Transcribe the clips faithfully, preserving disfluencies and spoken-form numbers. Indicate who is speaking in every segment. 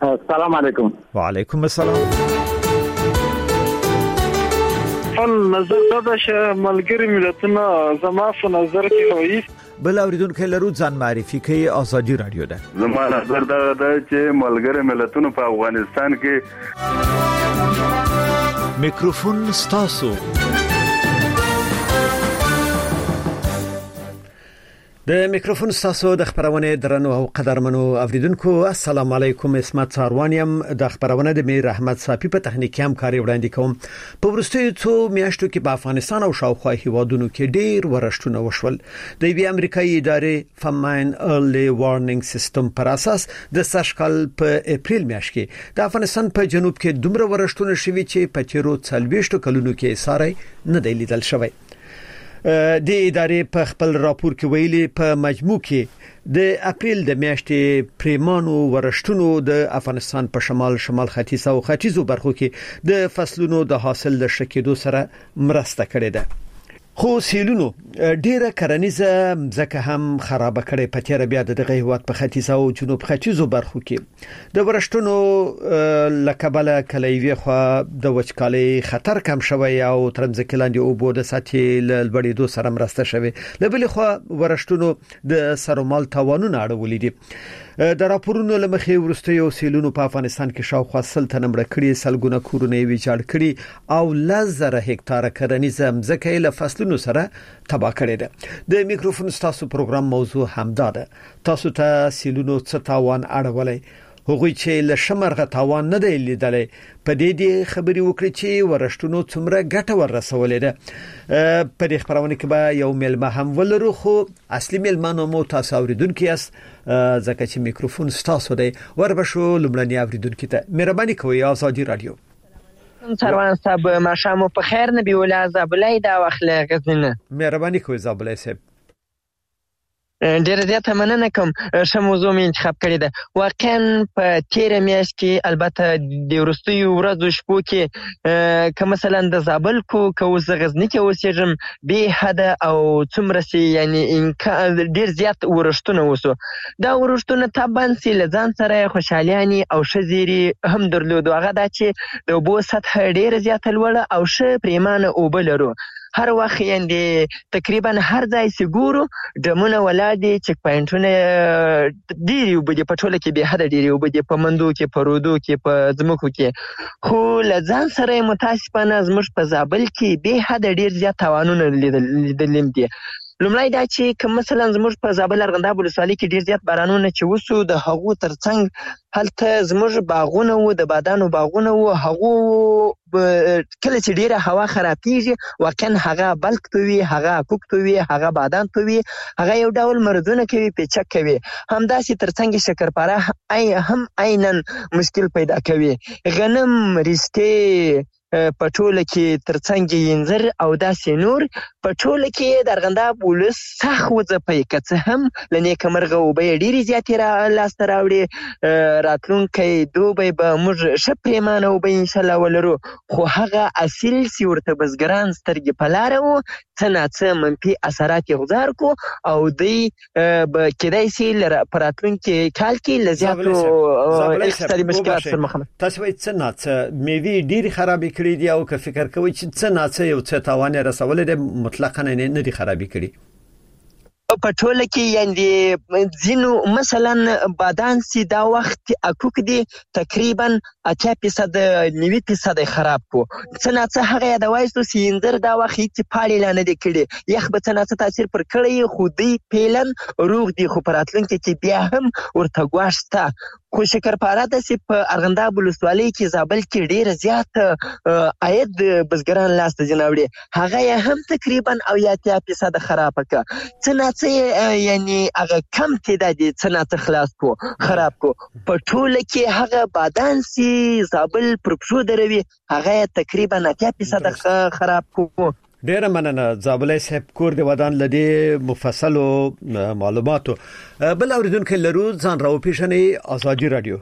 Speaker 1: السلام علیکم.
Speaker 2: وعلیکم السلام.
Speaker 3: فل نظر دا چې ملګری ملتونه زما په نظر کې وایي
Speaker 2: بل اوریدونکو لرو ځان معرفي کوي ازادي رادیو ده.
Speaker 4: زما نظر دا ده چې ملګری ملتونه په افغانستان کې
Speaker 2: میکروفون ستاسو. د میکروفون ستاسو د خبرونه درنو او قدرمنو اوریدونکو السلام علیکم. اسمت ساروانیم د خبرونه د میر احمد صافی په تخنیکی همکاري وړاندې کوم. په ورستیو څو میاشتو کې په افغانستان او شاوخوا هیوادونو کې ډیر ورشتونه وشول. د وی امریکایي ادارې فماین ارلی وارنینګ سیستم پر اساس د سشکل په اپریل میاشت کې د افغانستان په جنوب کې دومره ورشتونه شوي چې په تیرو څلويشتو کلونو کې ساري نه دی لیدل شوی. د ادارې په خپل راپور کې ویلي په مجموع کې د اپریل د میاشتې پریمانو ورشتونو د افغانستان په شمال شمال ختیځ او ختیځو برخو کې د فصلونو د حاصل د شکېدو سره مرسته کړې ده. خو سیلونو ډیره کرنیزه ځکه هم خراب کړي په تیر بیا دغه هیواد په ختیځ او جنوب ختیځو برخو کې د ورشتونو لکبله کلیوي خو د وچکالي خطر کم شوی او ترمزکلاندې او بو د ساتي لړبړې دو سره مرسته شوی. لبل خو ورشتونو د سرمال توانونه اړولې دي. د راپورونو لمخې ورستیو سیلونو په افغانستان کې شاوخوا سل تنمړه کړي سلګونه کورونه ویجاړ کړي او لزره هکتاره کرنیزه ځکه له فصلونو سره تباہ کړي ده. د میکروفون ستاسو پروګرام موضوع همدا ده. تاسو ته سیلونو څه تاوان اړولای هغوی چې له شمرغه تاوان نه دی لیدلې په دې دې خبري وکړي چې ورشتونو څومره ګټه ورسولې ده. په دې خبرونه کې به یو ملما هم ولرو خو اصلي ملمانو مو تاسو اوریدونکو یاست ځکه چې میکروفون ستاسو دی. وربشو لمړنی اوریدونکو ته مهرباني کوئ ازادي رادیو.
Speaker 5: سروان صاحب ماشامو په خیر نبی ولا زابلای دا واخله غزنه.
Speaker 2: مهرباني کوئ زابلای صاحب.
Speaker 5: ډیر زیاته مننه کوم ش موضوع می انتخاب کړی ده. واقعا په تیر میاشت کې البته د ورستیو ورځو شپو کې که مثلا د زابل کو که اوس غزنی کې اوسېږم به حد او څومره سي یعنی ډیر زیات ورشتونه وسو. دا ورشتونه تابان سي لزان سره خوشالياني او شزيري هم درلود. هغه دا چې د بو سطح ډیر زیات لوړ او ش پریمانه او بلرو هر وخت یندې تقریبا هر ځای سګورو دمونه ولادي چک پاینټونه ډیری وبدي په ټوله کې به حد ډیری وبدي په مندو کې په رودو کې په زمکو کې خو لزان سره متاسفانه زموږ په زابل کې به حد ډیر زیات توانونه لیدل دي. لومړی دا چې کوم مثلا زموږ په زابل ارغنداب ولسوالۍ کې ډیر زیات بارانونه چې وسو د هغو ترڅنګ هلته زموږ باغونه و د بادانو باغونه و هغو کله چې ډیره هوا خرابېږي واقعا هغه بلک توي هغه کوک توي هغه بادام توي هغه یو ډول مرزونه کوي پیچک کوي همداسې ترڅنګ شکرپاره ای هم عینن مشکل پیدا کوي. غنم رښتې په ټوله کې ترڅنګ انځر او داسې نور په ټوله کې د ارغنداب ولس سخت وځپي که څه هم له نیکه مرغه اوبه ډېرې زیاتې را لاسته راوړي. راتلونکی دوبی به موږ ښه پرېمانه اوبه انشاءالله ولرو خو هغه اصیل سي ورته بزګران سترګې په لاره و څه ناڅه منفي اثرات یې غذار کو او دوی به کیدای سي په راتلونکي کال کې له زیاتو اقتصادي مشکلات سره مخامخ.
Speaker 2: تاسو وایئ څه ناڅه مېوې ډېرې خرابې کړي دي او که فکر کوئ چې څه ناڅه یو څه تاوان یې رسولی دی مطلقاً نه دي خرابې کړي
Speaker 5: په ټوله کې یعنې ځینو مثلا بادان سي دا وخت اکوک دي تقریبا اتیا فیصد نوي فیصد خراب کو څه ناڅه هغه یادوای سو چې انځر دا وخت هیڅ پاړې لا نه دي کړي یخ به څه ناڅه تاثیر پر کړی خو دوی پیلن روغ دي خو په راتلونکي کې بیا هم ورته ګواښ شته. خو شکرپاره داسې په ارغنداب ولسوالۍ کې زابل کې ډېر زیات عاید بزګران لاسته ځناوړي هغه یې هم تقریبا اویا اتیا فیصد خرابه که څه ناڅه یعنی هغه کم تعداد څه ناڅه خلاص کو خراب کو په ټوله کې هغه بادان سي زابل پر پښو دروي هغه تقریبا اتیا فیصد خراب کو.
Speaker 2: ډیره مننه زابلای صاحب کور دی ودان لدی مفصلو معلوماتو. بل اوریدونکو لرو ځان راو پیښنې ازادي رادیو.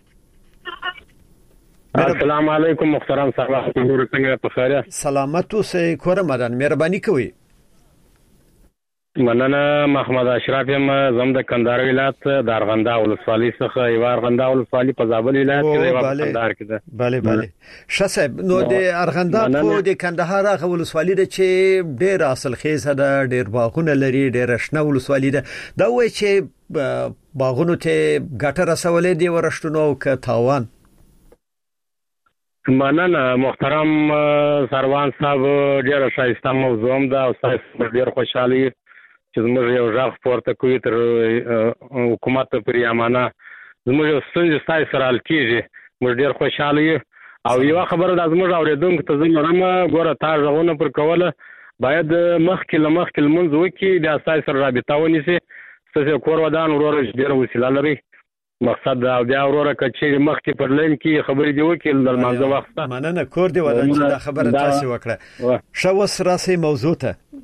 Speaker 1: السلام علیکم محترم صاحب څنګه په خیر؟
Speaker 2: سلامت اوسئ کور مدان مهرباني کوئ.
Speaker 1: مننه محمد اشرف یم زم د کندهار ولایت د ارغنده ولسوالۍ څخه یو ارغنده ولسوالۍ په زابل ولایت کې دی په کندهار کې ده.
Speaker 2: bale bale شاسب نو د ارغنده په د کندهار هغه ولسوالۍ ده چې ډېر اصل خیزه ده ډېر باغونه لري ډېر شنه ولسوالۍ ده دا وایي چې باغونو ته ګټه رسولې دی ورشتونو ک تاوان.
Speaker 1: مننه محترم سروان صاحب ډېر شایسته موضوع ده او تاسو ډېر خوشاله چې زموږ یو ځخ پورته کوي تر حکومت پر یمانه زموږ ستونزې ستای سره حل کیږي موږ ډېر خوشاله یو او یو خبره د زموږ اوریدونکو ته زموږ ګوره تاسو غوونه پر کوله باید مخکې لمخکې لمونځ وکړي د اساس سره رابطه ونیسي ستاسو کور ودان ورور ډېر وسیله لري مقصد دا بیا وروره کچې مخکې پر لین کې خبرې دی وکړي د مازه وخت
Speaker 2: مننه کور دی ودان چې دا خبره تاسو وکړه شو وسراسي موضوع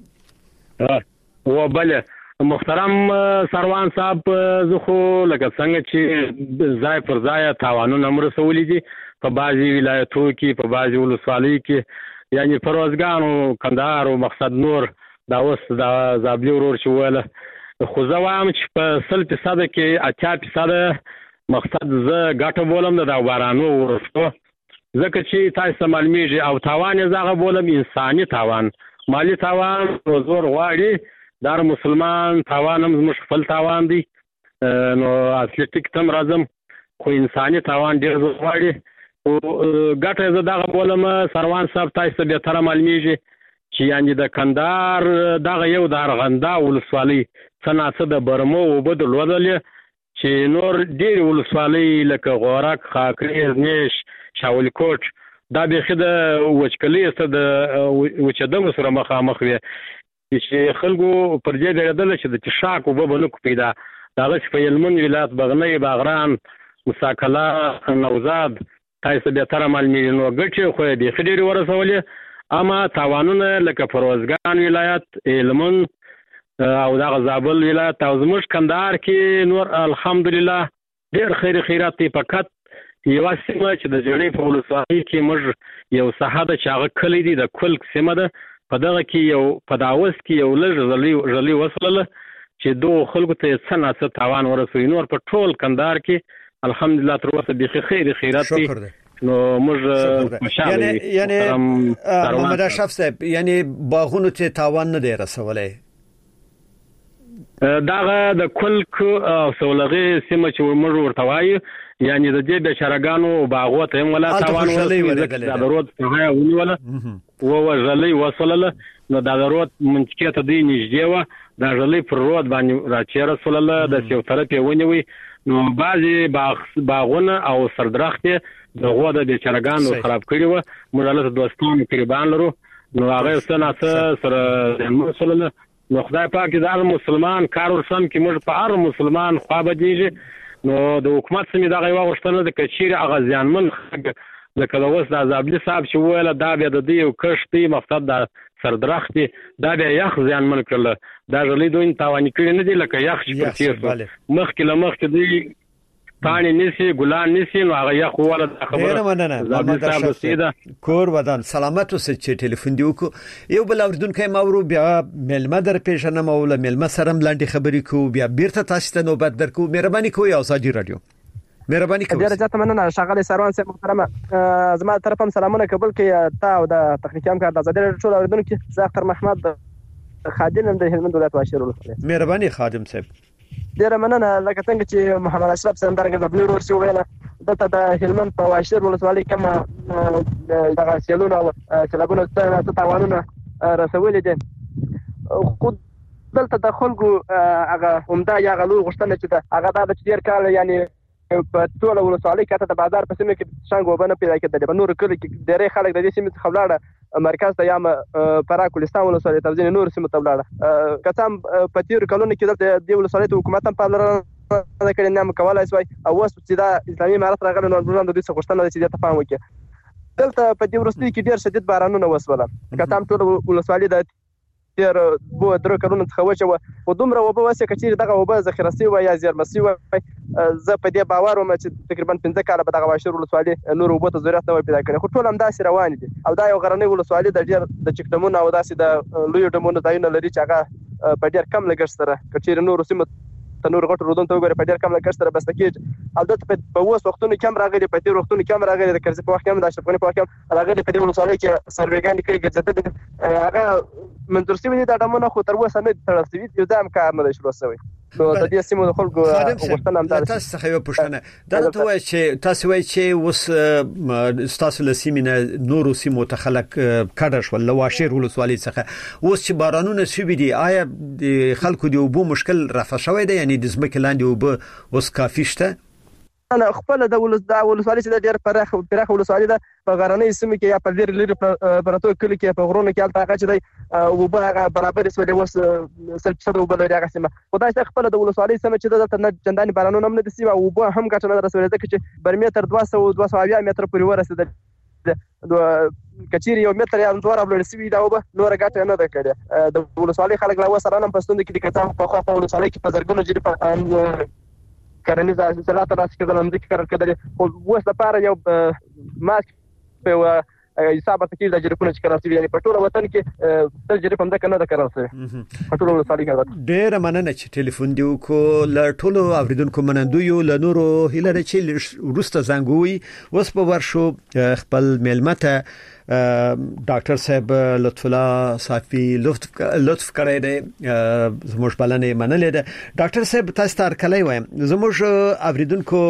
Speaker 2: ته
Speaker 1: و بله محترم سروان صاحب زه خو لکه څنګه چې ځای پر ځای تاوانونه مرسولې دي په بعضي ولایتو کې په بعضي ولسوالیو کې یعنی پروازګانو کندهار او مقصد نور دا اوس د زابلی ورور چې ویل خو زه وایم چې په سل فیصد کې اتیا فیصد مقصد زه ګټه بولم د بارانو ورستو ځکه چې تاسو معلومیږي او تاوان یې زغه بولم انساني تاوان مالی تاوان زور غواړي دار مسلمان تاوان هم زموږ خپل تاوان دی نو اتلټیک تم راځم خو انساني تاوان ډېر زور غواړي او ګټه زه دغه بولم سروان صاحب تاسو به تر معلومیږي چې یعنی د کندهار دغه یو د ارغنده ولسوالۍ څنګه د برمو وبد لودلې چې نور ډېر ولسوالۍ لکه غورک خاکریز نیش شاول کوټ دا به خده وچکلې ست د وچدم سره مخامخ وي چې خلکو پر دې درېدل چې د شاک او ببنو پیدا داغه په یلمن ولایت بغنی باغران مساکلا نوزاد تاسو به تر معلومي نو ګټي خو دې خډيري ورسولې اما تاوانونه لکه پروازګان ولایت یلمن او دغه زابل ولایت او زموږ کندهار کې نور الحمدلله ډېر خیر خیرات فقط یو سیمه چې د جړې په ولسوالۍ کې موږ یو صحابه چې هغه کلی دی د کل سیمه ده په دغه کې یو په داوس کې یو لږ ځلې ځلې وصله چې دوه خلکو ته څنګه څه تاوان ورسوي نور په ټول کندهار کې الحمدلله تر اوسه به خیر خیرات دي نو موږ
Speaker 2: یعنی یعنی محمد اشرف صاحب یعنی باغونو ته تاوان نه دی رسولای
Speaker 1: داغه د کل او سولغه سیمه چې موږ ورته وایو یعنی د دې بشرګانو باغو ته هم ولا تاوان ورسوي دا ضرورت څنګه ونیوله و وژلې وصله نو دا ضرورت منطقه ته دی نږدې و دا ژلې پر رود باندې راچې رسول الله د یو طرف ونیوي نو بعضي باغ باغونه او سردرخت د غوا د بشرګانو خراب کړي و موږ له دوستانو قربان لرو نو هغه څنګه سره مسله نو خدای پاک دې مسلمان کار ورسم کې موږ په هر مسلمان خوا بدیږي نو د حکومت سمې دغه یو غوښتنه د کچیر اغه ځانمن لکه د وس د زابلی صاحب چې ویل دا بیا د دې یو کشتي مقصد د سردرختي دا بیا یخ ځانمن کړل دا غلې دوی تاوان کړی نه دی لکه یخ چې پرتیر مخکې لمخکې دی پانی نسی ګلان نسی نو هغه یخ ولا
Speaker 2: خبره محمد اشرف کور ودان سلامت اوسه چې ټلیفون دی وکړو یو بل اوردونکو ماورو بیا ملما در پیژنه مولا ملما سرم لاندې خبرې کو بیا بیرته تاسو ته نوبت درکو مهرباني کوی او ساجي رادیو مهرباني کوي
Speaker 6: ډیره زیاته مننه شغله سروان صاحب محترمه زما طرفم سلامونه قبول کړئ تا او د تخنیکی همکار د زړه ټول اوردونکو زه اختر محمد خادم د هلمند ولایت واشر ولسوالۍ
Speaker 2: مهرباني خادم صاحب
Speaker 6: ډیره مننه لکه څنګه چې محمد اشرف صاحب درګه د بلور شو ویل دته د هلمند په واشر ولسوالۍ کې دغه سیلونه او سیلابونه څه تاوانونه رسولې دي خو دلته د خلکو هغه همدا یا غلو غشتنه چې هغه د ډیر کال یعنی په ټول ولسوالۍ کې د بازار په سیمه کې څنګه وبنه پیدا کېده په نور کلی کې ډېر خلک د دې سیمې څخه ولاړه مرکز ته یا پراکولستان ولسوالۍ ته ځینې نور سیمه ته ولاړه کتام په تیر کلونو کې د ولسوالۍ حکومت هم پاملرنه کړې نه مکولای شوی او اوس چې دا اسلامي امارت راغلی نو د دې څه غوښتنه ده چې تفاهم وکړي دلته په دې ورستي کې ډېر شدید بارانونه وسوله کتام ټول ولسوالۍ د تیر بو درو کلونو څخه وچه و دومره وبه وسه کچیر دغه وبه ذخیره سی و یا زیرمسی و زه په دې باور وم چې تقریبا پنځه کاله په دغه واشر ولسوالۍ نور وبه ته ضرورت نه پیدا کړي خو ټول هم داسې روان دي او دا یو غرنۍ ولسوالۍ د ډیر د چکدمون او داسې د لوی ډمونو ځایونه لري چې هغه په ډیر کم لګښت سره کچېر نور سیمه تنور غټ رودون ته وګوره په ډیر کم لګښت سره بس کېږي البته په اوس وختونو کې هم راغلي په تیر وختونو کې هم راغلي د کرزي په وخت کې هم د اشرف غني په وخت کې راغلي په دې ولسوالۍ کې سروېګان کوي ګرځېدل هغه منظور سیمه د ډمونه خو تر اوسه نه تړل شوی یو دام کار نه شروع شوی نو د دې سیمو د خلکو غوښتنه هم ده
Speaker 2: تاسو څه یو پښتنه دا ته وایي چې تاسو وایي چې اوس تاسو له سیمینه نورو سیمو ته خلک کډه شول له واشیر ولسوالۍ څخه اوس چې بارانونه شوي دي آیا د خلکو د اوبو مشکل رفع شوی دی یعنی د ځمکې لاندې اوبه اوس کافي شته
Speaker 6: انا خپل د ولس د ولسوالۍ چې د ډیر پراخ پراخ ولسوالۍ ده په غرنۍ سیمه کې یا په ډیر لري پراتو کلی کې په غرونو کې الته هغه چې دی او به برابر سوي وس سل څه وبل لري هغه سیمه خدای ته خپل د ولسوالۍ سیمه چې د نه چنداني بارانونه هم نه دي سیمه او به هم ګټه نه رسولې ده چې برمیتر دوه سوه دوه سوه متر پورې ورسېده د کچيري یو متر یا دوه رابل سوي دا وبه نور ګټه نه ده کړې د ولسوالۍ خلک لا وسره نه پستون کې د کتاب په خوا په ولسوالۍ کې په زرګونو جری په کرنیزه حاصلات راځي چې د لمدې کار کړل خو اوس لپاره یو ماسک په حساب ته کې د جریپونو چې کار کوي یعنی په ټول وطن کې تل جریپ هم ده کنه د کار کوي په ټول وطن کې
Speaker 2: ډېر مننه چې ټلیفون دی کو ل ټولو اوریدونکو منندو یو ل نورو هیله چې ورسته زنګوي وس په ورشو خپل ملمته ډاکټر صاحب لطف الله صافي لطف لطف کړی دی زموږ بلنې منلې ده ډاکټر صاحب تاسو تر کله وایم زموږ اوریدونکو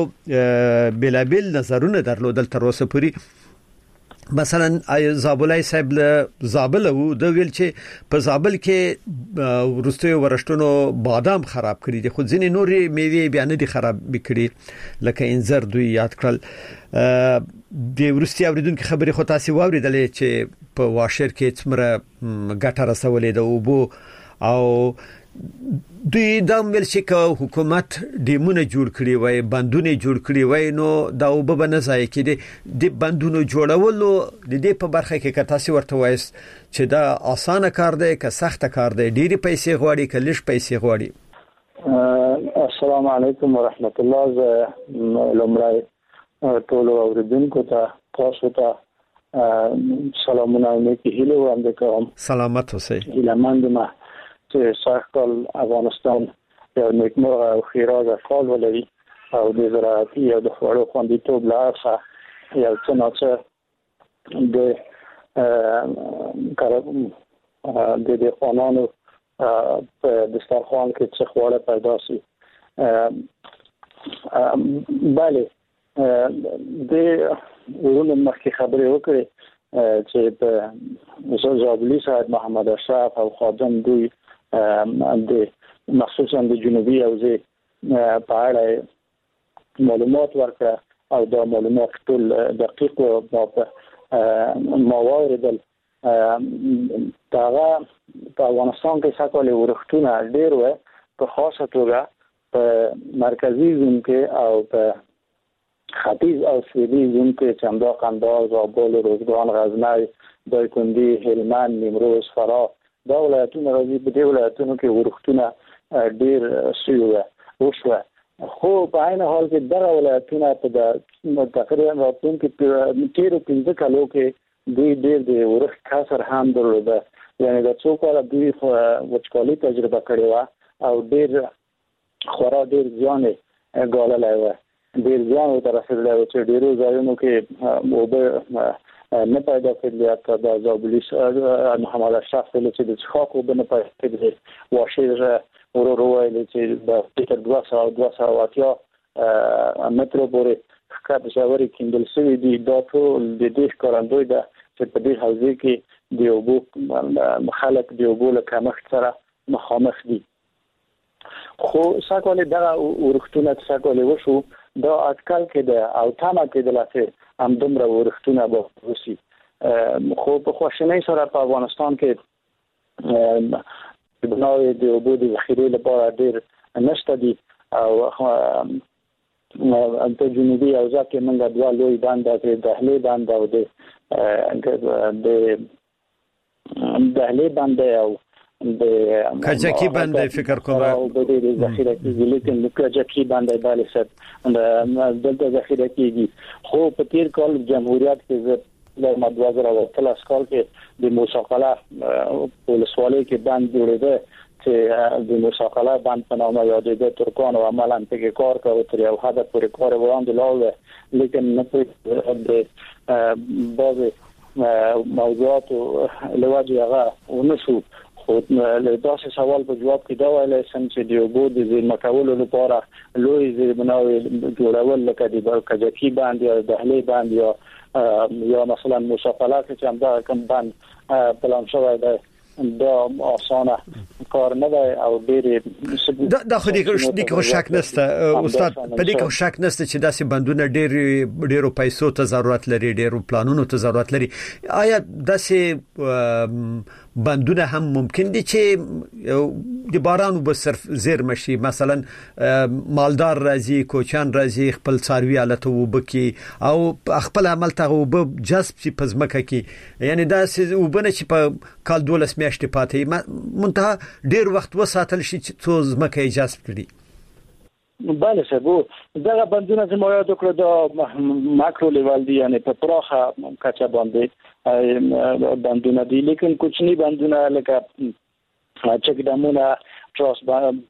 Speaker 2: بلابل نظرونه درلودل تر اوسه پوری مثلا زابلای صاحب له زابل وو د ویل چې په زابل کې ورستوي ورشتونو بادام خراب کړي دي خو ځینې نورې میوې بیا نه دي خراب کړي لکه انځر دوی یاد کړل د ورستي اوریدونکو خبرې خو تاسو واوریدلې چې په واشر کې څمره ګټه رسولې ده او بو او دوی د امل چې حکومت دیمونه جوړ کړي وای بندونه جوړ کړي وای نو دا وب نه ځای کې دي بندونه جوړولو د دې په برخه کې کتاسي ورته وایست چې دا اسانه کار دی که سخت کار دی ډېری پیسې غواړي که لږ پیسې غواړي
Speaker 7: السلام علیکم ورحمت الله لمړی ټول اوریدونکو ته تاسو ته سلامونه نیکی هیله وړاندې کوم
Speaker 2: سلامت اوسئ
Speaker 7: هیله‌مند ما چې ساکل افغانستان یو نیکمرغه او خیرازه کال ولري او د زراعتي او د خوړو خوندیتوب لپاره یو څه ناڅه د کار د د قانونو په دسترخوان کې څه خواړه پیدا شي bale د ورونو مخکې خبرې وکړې چې په زابلی صاحب محمد اشرف او خادم دوی د مخصوصا د جنوبي حوزې په اړه معلومات ورکړه او دا معلومات ټول دقیق او ما واردل دا په افغانستان کې ساکولې ورختونه ډېر و په خاصه توګه په مرکزی زون کې او په ختیځ او سویلي زون کې چمدا قندهار زابل روزګان غزنی دایکنډي هلمند نیمروز فراه دا ولایتونه راځي په دې ولایتونو کې ورختونه ډېر سوي وشوه خو په عین حال کې دغه ولایتونه په تقریبا راتلونکي تیرو پنځه کالو کې دوی ډېر د ورخت کسر هم درلوده یعنی د څو کاله دوی وچکالي تجربه کړې وه او ډېر خورا ډېر زیان یې ګاللی وه ډېر زیان ورته رسېدلی و چې ډېرو ځایونو کې اوبه نه پیدا کېدلی حتی د زابلي محمد اشرف ویلي چې د څښاک اوبه نه پیدا کېدلی واشیر ورو ویلي چې د تر دوه سوه دوه سوه اتیا مترو پورې ښکته ژورې کیندل شوي دي دا ټول د دې ښکارندوی ده چې په دې حوزې کې د اوبو خلک د اوبو له کمښت سره مخامخ دي خو ساکولې دغه ورښتونه چې ساکولې وشو دا اټکل کې ده او تمه کېدله چې همدومره ورښتونه به وشي خو په خواشینۍ سره په افغانستان کې بناوې د اوبو د ذخیرې لپاره ډېر نشته دي او په جنوبي حوزه کې موږ دوه لوی بند د دهلې بند او د دهلې بند او د
Speaker 2: کجکی باندې فکر کوم
Speaker 7: او د دې ذخیره کې لیکن د کجکی باندې بالي ست د دلته ذخیره کېږي خو په تیر کال جمهوریت کې د مدوازر او تلاس کال کې د موساقله ولسوالۍ کې باندې جوړېده چې د مساقله باندې په نامه یادېده ترکان او عملاً په کار کوي تر یو حد پورې کار وړاندې لاړ لیکن نه په د بعض موضوعات لوجه هغه ونشو خو له تاسو سوال په جواب کې دا ویل سم چې د یو بود د مکولو لپاره لوی زیربناوي جوړول لکه د برکجکی باندې یا دهلي باندې یا یا مثلا مساقله چې هم دا کوم باندې پلان شوی دی دا آسانه کار نه دی او ډېر
Speaker 2: دا د خو دې کې شک نشته استاد په دې کې شک نشته چې داسې بندونه ډېر ډېرو پیسو ته ضرورت لري ډېرو پلانونو ته ضرورت لري آیا داسې بندونه هم ممکن دي چې د باران وب صرف زیر مشي مثلا مالدار راځي کوچان راځي خپل څاروي حالت وبکي او خپل عمل ته وب جذب شي پزمکه کې یعنی دا وبنه چې په کال دولس میاشتې پاتې منتها ډیر وخت وساتل شي چې څو زمکه جذب کړي
Speaker 7: بله سبو دغه بندونه چې ما یاد کړو د ماکرو لیول دي یعنی په پراخه کچه باندې بندونه دي لیکن کوچنی بندونه لکه چک ډامونه تراس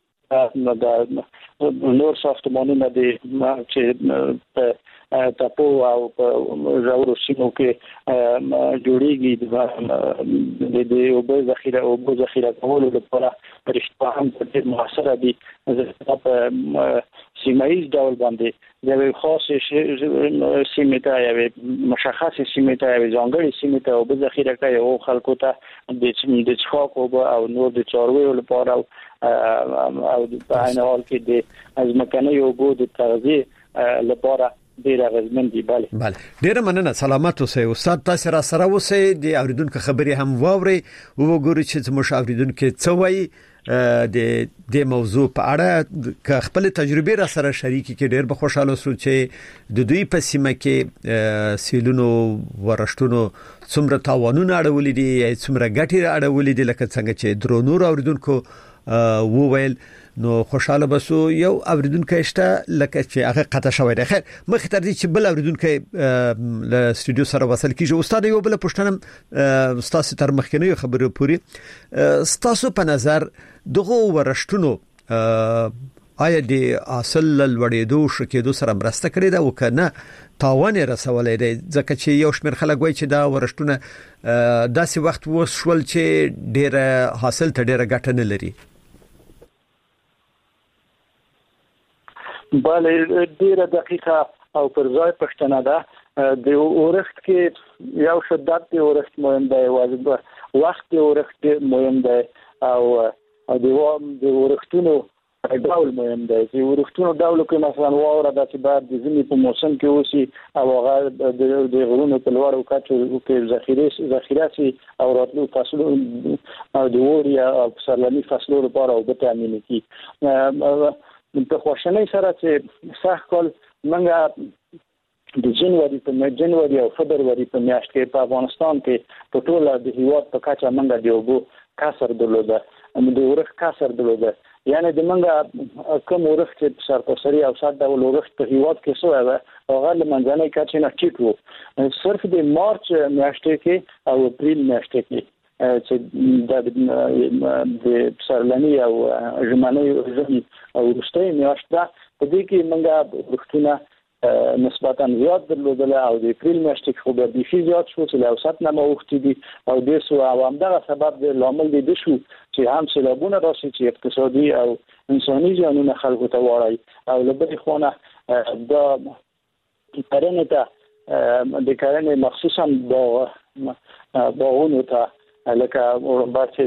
Speaker 7: باندې نور ساختمانونه دي چې په تاسو او زاورو سیمو کې جوړیږي د د اوبو ذخیره اوبو ذخیره کولو لپاره پرشتہ هم په موثره دي په سیمایي ډول باندې د خاص سیمه ته یا مشخص سیمه ته یا ځانګړي سیمه ته اوبو ذخیره کوي او خلکو ته د د څښاک اوبو او نور د څارویو لپاره او په عین حال کې د ازمکنه اوبو د تغذیه لپاره ډیر غزمن دی bale
Speaker 2: bale ډیر مننه سلامت اوسئ استاد تاسو را سره اوسئ د اوریدونکو خبري هم واوري او وګورئ چې زموږ اوریدونکو څه وایي د د موضوع په اړه ک خپل تجربه را سره شریکي کې ډیر به خوشاله سو چې د دوی په سیمه کې سیلونو ورشتونو څومره تاوانونه اړولې دي څومره ګټي اړولې دي لکه څنګه چې درونور اوریدونکو وو ویل نو خوشاله بسو یو اوریدونکو شته لکه چې هغه قطع شوی دی خیر مخ تر دې چې بل اوریدونکو له استودیو سره وصل کیږي استاد یو بل پښتنه استاد تر مخکنی خبرو پوری استاسو په نظر دغه ورشتونو آیا د اصل لوړېدو شکېدو سره مرسته کړې ده او کنه تاوان رسولې ده ځکه چې یو شمېر خلک وایي چې دا ورشتونه داسې وخت وشول چې ډېر حاصل ته ډېر ګټه نه لري
Speaker 7: bale ډیره دقیقه او پر ځای پښتنه ده د اورښت کې یو شدت د اورښت مهم دی واجب وخت د اورښت مهم دی او د د اورښتونو ډول مهم دی چې اورښتونو ډول کې مثلا واوره د چې بعد د زمي په موسم کې اوسي او هغه د غرونو په لوړو کچو کې ذخیره ذخیره سي او راتلو فصلو او د ووري او سرلني فصلو لپاره او د تامین کی په خوشنۍ سره چې سخت کول منګه د جنوري په جنوري او فبروري په میاشت کې په افغانستان کې په ټوله د هیواد په کچه منګه دی وګو کسر درلوده د ورخ کسر درلوده یعنی د منګه کوم ورخ چې سرتاسري او صد ډول ورخ په هیواد کې سو هغه هغه لمنځنۍ کچه نه ټیټ وو صرف د مارچ میاشت کې او اپریل میاشت کې چې د سرلني او ژمنۍ او وروستۍ میاشت ده په دې کې موږ وختونه نسبتاً زیات درلودل او د اپریل میاشت کې خو به ډېر زیات شو چې له اوسط نه مخکې دي او د سو عوامدغه سبب د لامل دي شو چې هم سیلابونه راشي چې اقتصادي او انساني زیانونه خلکو ته واړي او له بلې خونه دا کرنې ته د کرنې مخصوصاً با باغونو ته لکه باسي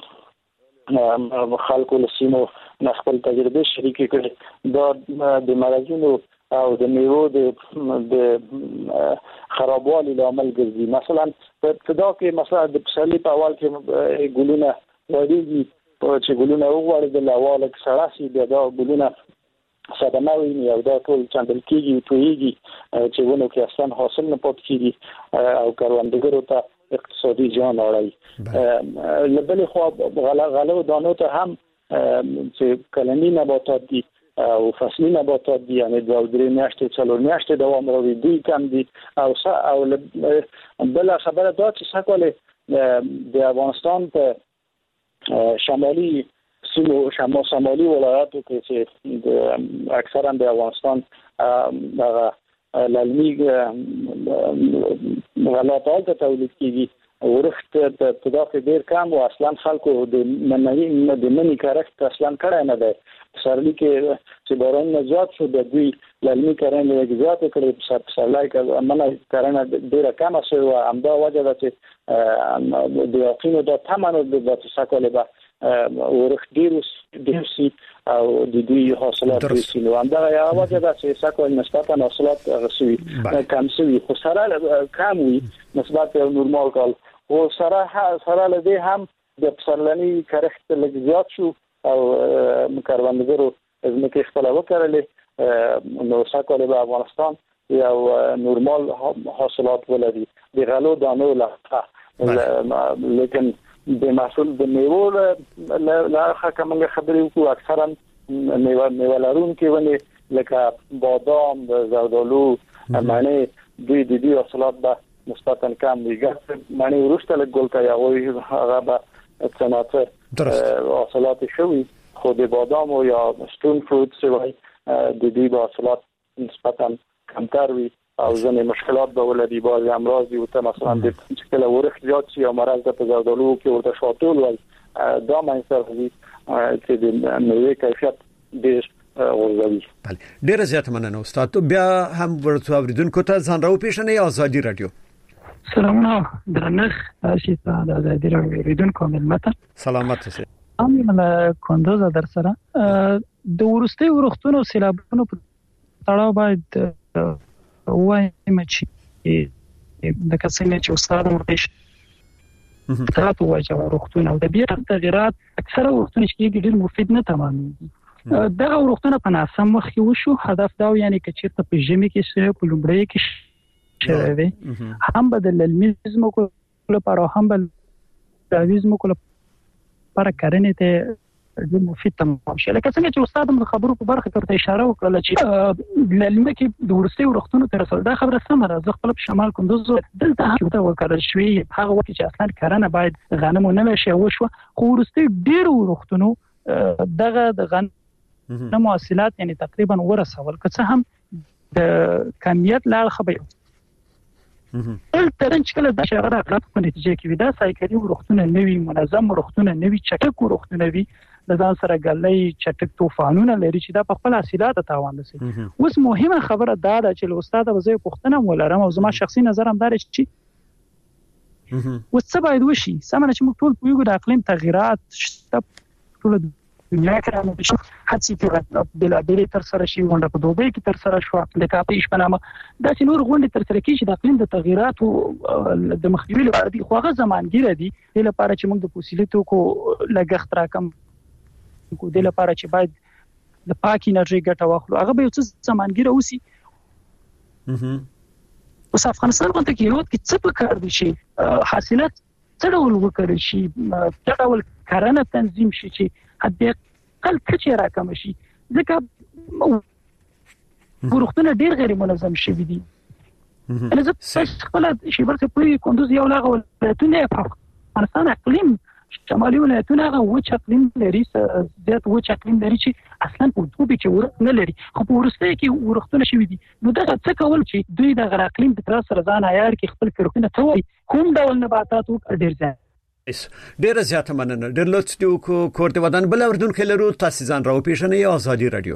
Speaker 7: دا خلکو له سیمو خپل تجربه شریکې کړي دا د مرزونو او د میوو د خرابوالي لامل ګرځي مثلا په ابتدا کې مثلا د پسرلي په اول کې ګلونه وړيږي چې ګلونه وغوړي د لاواله سره سي دا ګلونه صدمه ویني او دا ټول چاندل کېږي تویږي چې ونه کې اصلا حاصل نه پات کېږي او کروندګرو ته اقتصادي زیان اړوي لبل خو غلو دانو ته هم چې کلنی نباتات دي او فصلی نباتات دي یعنی د درې میاشتې څلور میاشتې دوام لري دوی کم دي او او بل خبره دا چې څنګه د افغانستان په شمالي سیمو شمال شمالي ولایاتو کې چې اکثرا د افغانستان دغه للمي غلطات تولید کیږي ورخت په تدافع ډیر کم او اصلا خلکو د منني د منني کارکټ اصلا کړه نه ده سرلی کې چې باران نه زیات شو د دوی للمي کارن له زیات کړي په سرلای کې مننه کارن ډیر کم شو او همدا وجه ده چې د یقین د تمنو د تساکل به ورخت ډیر ډیر سي او د دوی حاصلات ډیر نو همدا یا وجه ده چې ساکل نسبتا حاصلات غسوي کم شوي خو سره کم وي نسبت یو نورمال کال او سره سره لدی هم د پسرلنی کارخت لږ زیات شو او کاروانګرو ځمکې خپل وکړلې نو ساکل به افغانستان یو نورمال حاصلات ولري د غلو دانو لخوا لیکن د محصول د میوو لخوا کومه خبرې وکړو اکثرا میوه میوه لرون کې ونی لکه بادام زردالو معنی دوی د دې حاصلات به مستقاً کم دیگه معنی ورشته لگل که یاوی هغه به صنعت حاصلات شوی خود بادام و یا ستون فروت سوی دیدی با حاصلات نسبتاً کمتر وی او ځنې مشکلات به ولري بعضې امراض دي ورته مثلا د چې کله ورښت زیات شي او مرض د په زردالو کې ورته شاتول وایي دا منځته راځي چې د میوې کیفیت ډېر غورځوي.
Speaker 2: بله ډېره زیاته مننه استاد. بیا هم ورته اوریدونکو ته ځان راوپېژنئ. ازادي راډیو.
Speaker 8: سلامونه درنښ راشي ته د ازادي راډیو اوریدونکو ملمت
Speaker 2: سلامت اوسئ.
Speaker 8: امله کندوز در سره د ورستي ورختونو سیلابونو په تړاو باید وایم چې د کسانو چې استاد مرتش تاسو وایي چې ورختونه او د بیا تغیرات اکثره ورختونه چې ډېر مفید نه تمامېږي. دا ورختونه په ناسم وخت کې وشو. هدف دا و یعنی چې چیرته په ژمي کې شوی په لومړی کې شوی هم بدل المزم کو لپاره هم بل تعویض کو لپاره کارنه ته د مفید تمام شي. لکه څنګه چې استاد د خبرو په برخه کې اشاره وکړه چې للمه کې د ورستي ورختونو تر رسول دا خبره سمه ده. زه خپل په شمال کندوز دلته هم وکړل شوې هغه وخت چې اصلا کارنه باید غنمو نه شي وشو خو ورستي ډیر ورختونو دغه د غنمو حاصلات یعنی تقریبا ورسول که څه هم د کمیت لار خبره ال ترنج کله د شغله غلط په نتیجه کې ودا سایکلي ورختونه نوي منظم ورختونه نوي چټک ورختونه وي د ځان سره غلې چټک طوفانونه لري چې دا په خپل حاصلات تاوان رسي. اوس مهمه خبره دا ده چې استاد وزې پښتنه ولرم او زما شخصي نظر هم دا چې وڅ باید وشي سمونه چې موږ ټول پویګو د اقلیم تغیرات ټول دنیا کې راځي چې هڅې کوي د لابلې تر سره شي غونډه په دوبۍ کې تر سره شو د کاپیش په نامه دا چې نور غونډه تر سره کیږي د اقلیم د تغیراتو د مخنیوي لپاره دي خو هغه زمانګیره دي د لپاره چې موږ د فوسیلیتو کو لګښت راکم کو د لپاره چې باید د پاک انرژي ګټه واخلو هغه به یو څه زمانګیره وسی. اوس افغانستان باندې کې یو څه په کار دي چې حاصلات څه ډول وکړي شي څه ډول کارنه تنظیم شي چې حتی کل کچې راکم شي ځکه ورختونه ډیر غیر منظم شوي دي. انا زه خپل شي برته په کندوز یو لاغه ولایتونه په افغانستان اقلیم شمالي ولایتونه هغه وچ اقلیم لري زیات وچ اقلیم لري چې اصلا په دوبي کې ورخ نه لري خو په ورسته کې ورختونه شوي دي. نو دا څه کول چې دوی د غیر اقلیم په تر سره ځان عیار کې خپل کړونه توي کوم ډول نباتات او ډیر ځای
Speaker 2: ډیره زیاته مننه. ډیر لطف دی کو کور د ودان بل اردوونکو لرو تاسو ځان راوپېژنئ. ازادي راډیو.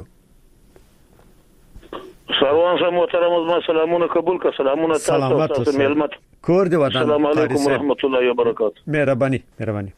Speaker 9: سروان صاحب محترم زما سلامونه قبول کا سلامونه تاسو ته ملمت
Speaker 2: کور د ودان.
Speaker 9: السلام علیکم ورحمت الله وبرکاته.
Speaker 2: مهرباني مهرباني.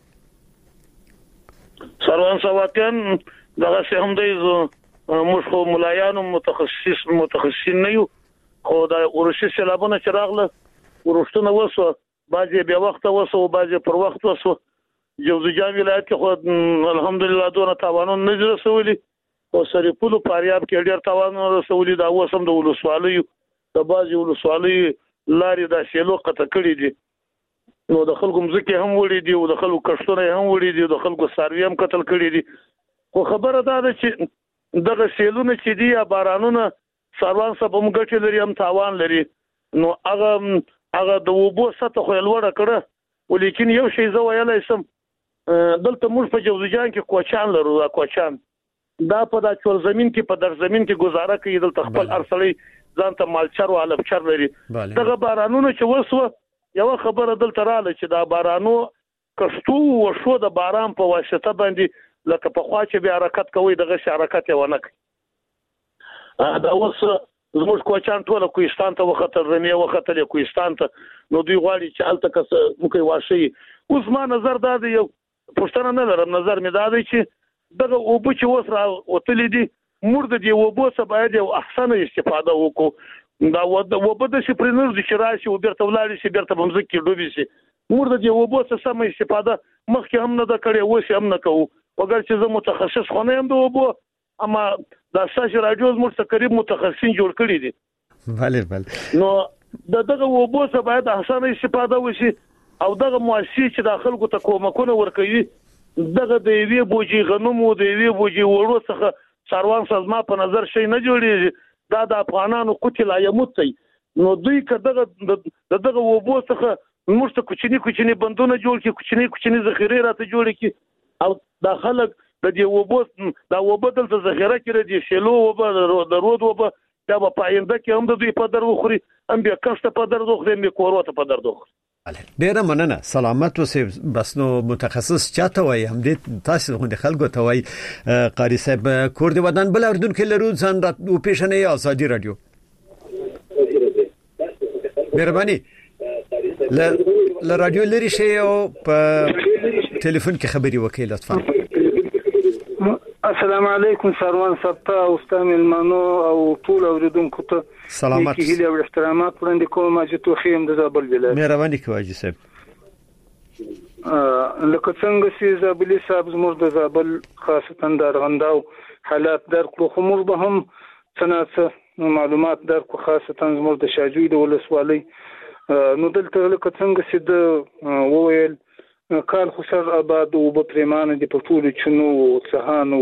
Speaker 9: سروان صاحب دغه څه هم دی موږ خو ملایانو متخصص متخصصین نه یو خو دا ورشي سلابونه چې راغله ورښتونه وسو بعضی بیا وخت وسو بعضی پر وخت وسو جوزجان ولایت کې خو الحمدلله دونه تاوانونه نه رسولي او سری په پاریاب کې ډېر تاوانونه رسولي دا وسم د ولسوالۍ د بعضی ولسوالۍ لارې د شیلو قطع کړې دي نو د خلکو مزکه هم وړي دي او د خلکو کښتونه هم وړي دي د خلکو ساروي هم قتل کړي دي خو خبره دا ده چې دغه شیلونه چې دي یا بارانونه سروان صاحب هم ګټې لري هم تاوان لري نو هغه هغه د وبو سطح خو لوړه کړه ولیکن یو شی زه ویلای سم دلته موږ په جوزجان کې کوچان لرو دا کوچان دا په دا چول زمين کې په در زمين کې گزاره کوي دلته خپل ارسلې ځان ته مالچر او علبچر لري دغه بارانونو چې وسو یو خبره دلته رااله چې دا بارانو کښتو او شو د باران په واسطه باندې لکه په خوا چې بیا حرکت کوي دغه حرکت یې ونه کوي دا اوس زموږ کوچان ټول کوهستان ته وختل رمې وختل کوهستان ته نو دوی غواړي چې الته کس موږ واشي اوس ما نظر دا دی یو پښتنه نه لرم نظر مې دا دی چې دغه اوبو چې اوس را وتلې دي مرده دی اوبو څخه باید یو احسن استفاده وکړو دا وبد شي پرنور دي چې راشي او بیرته ولاړ شي بیرته بمزک کې ډوبي شي مرده دی اوبو څخه سم استفاده مخکې هم نه دا کړی اوس هم نه کوو وګر چې زه متخصص خو نه یم د اوبو اما دا ساش رادیو زموږ څخه قریب متخصصین جوړ کړی دي
Speaker 2: بله بله
Speaker 9: نو د دغه اوبو څخه باید احسن استفاده وشي او دغه مؤسسې چې د خلکو ته کومکونه ورکوي دغه د یوې بوجي غنمو د یوې بوجي وړو څخه څاروان سازمان په نظر شي نه جوړیږي دا د افغانانو قتل ایموت نو دوی کداغه دغه اوبو څخه موږ ته کوچنی کوچنی بندونه جوړ کړي کوچنی کوچنی ذخیره راته جوړ کړي او د خلک د دې وبو دا وبدل ته ذخیره کړي دي شلو وب د رود وب دا په آینده کې هم د دوی په در وخوري هم بیا کښته په در وخوري هم کوروته په در وخوري
Speaker 2: ډیره مننه سلامت اوسې بس نو متخصص چاته وای هم دې تاسو غوډه خلکو ته وای قاری صاحب کور دی ودان بل اردن کې لرو ځان را او پیښنې ازادي رادیو مهرباني ل رادیو لري شی او په ټلیفون کې خبري وکي لطفا
Speaker 10: السلام علیکم سروان سپتا او استاد المنو او ټول اوریدونکو ته
Speaker 2: سلامات
Speaker 10: کیږي او احترامات وړاندې کوم چې توخیم د زابل ولایت
Speaker 2: مهرباني کوي صاحب
Speaker 10: لکه څنګه چې زابلی صاحب زموږ د زابل خاصتا د ارغنداو حالات درکړو خو موږ به هم څنګه معلومات درکو خاصتا زموږ د شاجوی د ولسوالۍ نو دلته لکه څنګه چې د وویل کال خسر آباد او بطریمان دي په ټولو چنو څهانو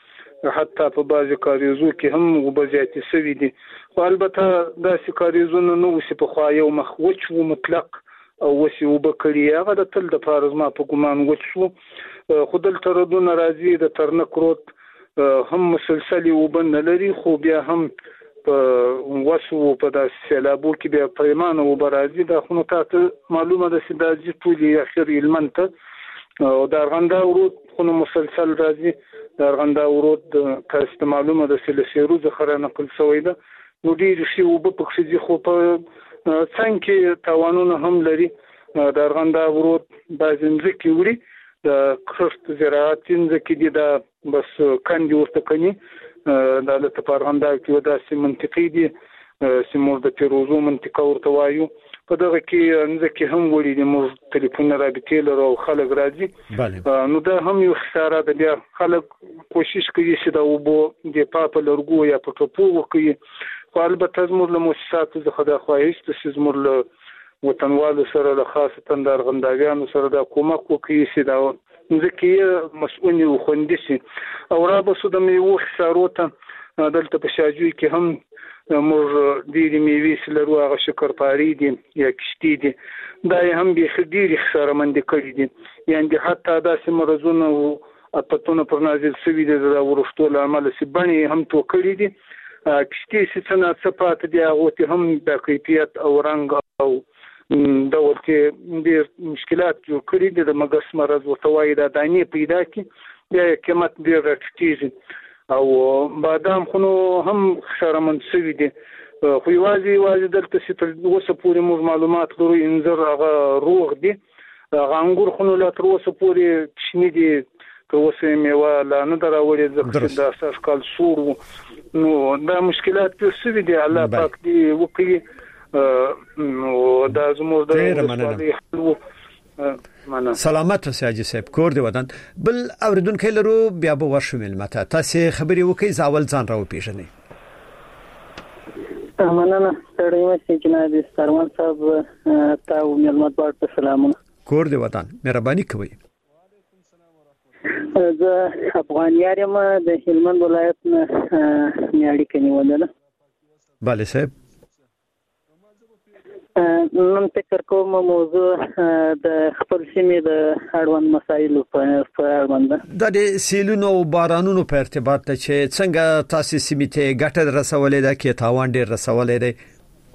Speaker 10: حتی په بعضی کاریزو کې هم وبزیاتي سوي دي خو البته دا سکاریزونه نو وسی په خوا یو مخ وچ و مطلق او وسی وبکړی هغه د تل د فارزما په ګمان وچ شو خودل تردون راځي د ترنک روت هم مسلسل وبن لري خو بیا هم په وسو په د سیلابو کې بیا پریمانه وبرازي د خونو ته معلومه ده چې د ټولي اخر المنته او د ارغندا ورود خونو مسلسل راځي د ارغندا ورود تاسو معلومه ده چې لسیرو ذخیره نقل شوی ده نو ډیر شي وب په خصيزي خو په څنګه توانونه هم لري د ارغندا ورود بعض ځکه وړي د خرست زراعتین ځکه دي دا بس کاندي ورته کني دا د پرغندا کې ودا سي منطقي دي سیمور د پیروزو منطقه ورته وایو په دغه کې انځکه هم وړي د مو ټلیفون رابطې لرو خلک راځي نو دا هم یو خساره ده بیا خلک کوشش کوي چې دا وبو د پاپ لرګو یا په ټوپو وکړي خو البته زموږ له مؤسساتو څخه د خواهش د زموږ له وطنوالو سره له خاصه د ارغنداویانو سره د کومک وکړي چې دا ځکه مسؤل او خوندسي او را بسو د میوه خساروته دلته په شاجوی کې هم موږ ډېری میوې سلرو هغه شکرپاری دي یا کشتي دي دا هم به خډيري خساره مند کړی دي یعنی حتی دا سمرزونه او اپتونه پر نازل سوي دي د ورشتول عمل سي بني هم تو کړی دي کشتي سڅنا صفات دي هغه هم د کیفیت او رنگ او دا ورته ډېر مشکلات جوړ کړي دي د مګس مرز ورتوای دا دانی پیدا کی یا قیمت ډېر راټیږي او بادام خو هم خساره منسوي دي خو یوازې یوازې دلته چې اوسه پورې موږ معلومات لرو انځر هغه روغ دي هغه انګور خو لا تر اوسه پورې شنی دي که اوسه میوه لا نه دراوړي ځکه دا اساس کال سور نو دا مشکلات په سوي دي الله پاک دې وکړي نو دا زموږ د
Speaker 2: سلامت اوسه صاحب کور دی ودان بل اوریدونکو لرو بیا به ورشو ملمته تاسو خبري وکي زاول ځان راو پیژنې
Speaker 11: مننه ستړي مې جناب سروان صاحب تاسو ملمت ورته سلامونه
Speaker 2: کور دی ودان مهرباني کوي
Speaker 11: زه افغان یارم د هلمند ولایت نه میاړي کني ودل
Speaker 2: bale صاحب
Speaker 11: نن فکر کوم موضوع د خپل سیمې د اړوند مسایلو په اړه ده
Speaker 2: د سیلونو او بارانونو په ارتباط ته چې څنګه تاسو سیمې ته ګټه رسولې ده کې تاوان ډیر رسولې ده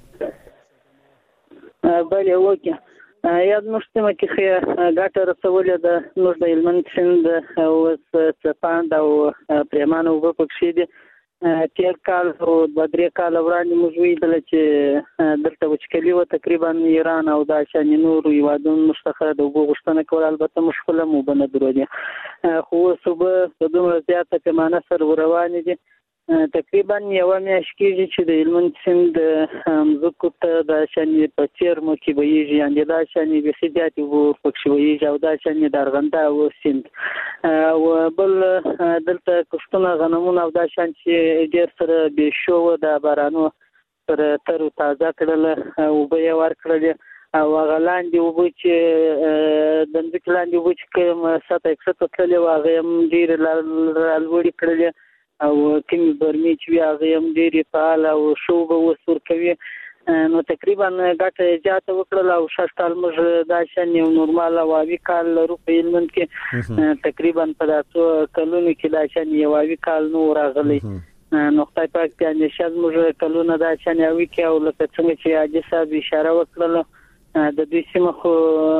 Speaker 11: بله وکه یاد مشتمه کې خیا ګټه رسولې ده نو د هلمند سیند او څپاند او پریمانه وب پکې دي تیر کال او د درې کال وړاندې موږ ویل چې دلته وچکلي و تقریبا ایران او د شان نور یوادون مستخره د وګ غشتنه کول البته مشکله مو بنه درودي خو صبح د دومره زیاته پیمانه سره روان دي تقریبا یو میاشت کېږي چې د هلمند سیند مزکو ته د شان په چیر مو کې ویږي یعنی دا شان به سیداتي وو پکې ویږي او دا شان د ارغنده او سیند او بل دلته کوشتونه غنمونه او دا شان چې ډیر سره به شو د بارانو پر تر تازه کړل او به ور کړل او غلاندې وو چې د ځکلاندې وو چې کوم ساته اکسته تللی واغې هم ډیر لوړی کړل او کوم برمی چې هغه هم ډېری فعال او شو به وسور کوي نو تقریبا ګټه جاته وکړل او شاشتال موږ دا شان یو نورمال او وی کال روپې هلمند کې تقریبا په تاسو کلونو کې دا شان یو وی کال نو راغلی نو خدای پاک دې نشاز موږ کلونو دا شان یو کې او لکه څنګه چې اجي صاحب اشاره وکړه د دې سیمه خو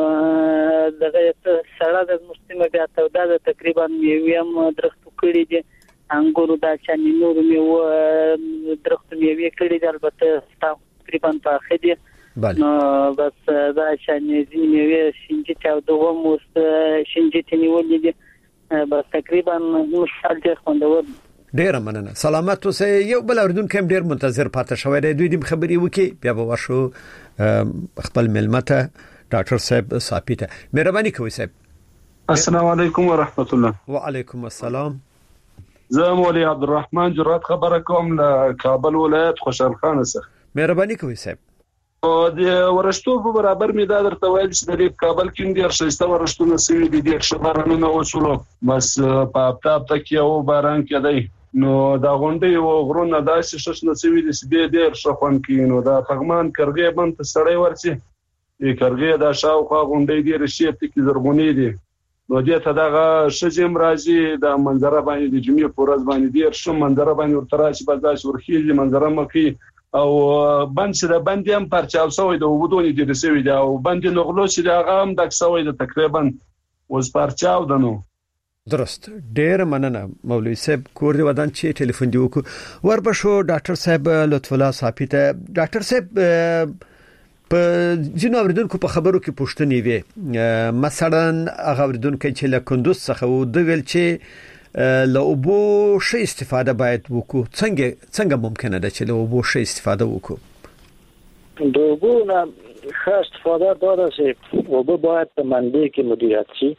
Speaker 11: دغه سړه د مستمه بیا ته دا تقریبا یو یم درختو کړی دي انګورو دا چې نور میوه درخت میوه کړي د البته تقریبا په خدي نو بس دا چې میوه شینجی ته دوه موست شینجی ته نیولې دي بس تقریبا مشال ډېر خوندور
Speaker 2: ډیر مننه سلامت اوسه یو بل اردن کوم ډیر منتظر پاتې شوی دی دوی د خبري وکي بیا به ورشو خپل ملمته ډاکټر صاحب صاحب مهرباني کوئ صاحب
Speaker 12: السلام علیکم ورحمت الله
Speaker 2: وعلیکم السلام
Speaker 12: زه مولوی عبدالرحمن جرات خبره کوم له کابل ولایت خوشحال خان څخه
Speaker 2: مهرباني کوئ صاحب
Speaker 12: او د ورشتو په برابر می دا درته وایي چې د کابل کې ډیر شایسته ورشتونه سوي دي ډیر شبرانونه وصولو بس په اپتاب تکي او باران کې دی نو دا غونډي او غرونه داسې شش نسوي دي چې ډیر شخون کې نو دا پغمان کرغې بند سړی ورسي ای کرغې دا شاوخوا غونډي ډیر شي ټکی زرغونی دي نو دې ته دغه شجم راځي د منظره باندې د جمعې پورز باندې ډیر شو منظره باندې ورتراشي برداشت ورخیږي منظره مخي او بند چې د بند هم پرچاو سوی د وبدونی د رسوي دا او بند نغلو چې دا هم د سوی د تقریبا اوس پرچاو دنو
Speaker 2: درست ډیر مننه مولوی صاحب کور دی ودان چې ټلیفون دی وکړو وربشو ډاکټر صاحب لطف الله صاحب ته ډاکټر صاحب په جنو اوریدونکو په خبرو کې پوښتنې وي مثلا هغه اوریدونکو چې له کندوز څخه و د ویل چې له اوبو شي استفاده باید وکړو څنګه څنګه ممکنه ده چې له اوبو شي استفاده وکړو
Speaker 7: د اوبو نه ښه استفاده دا ده چې اوبه باید په منابع کې مدیریت شي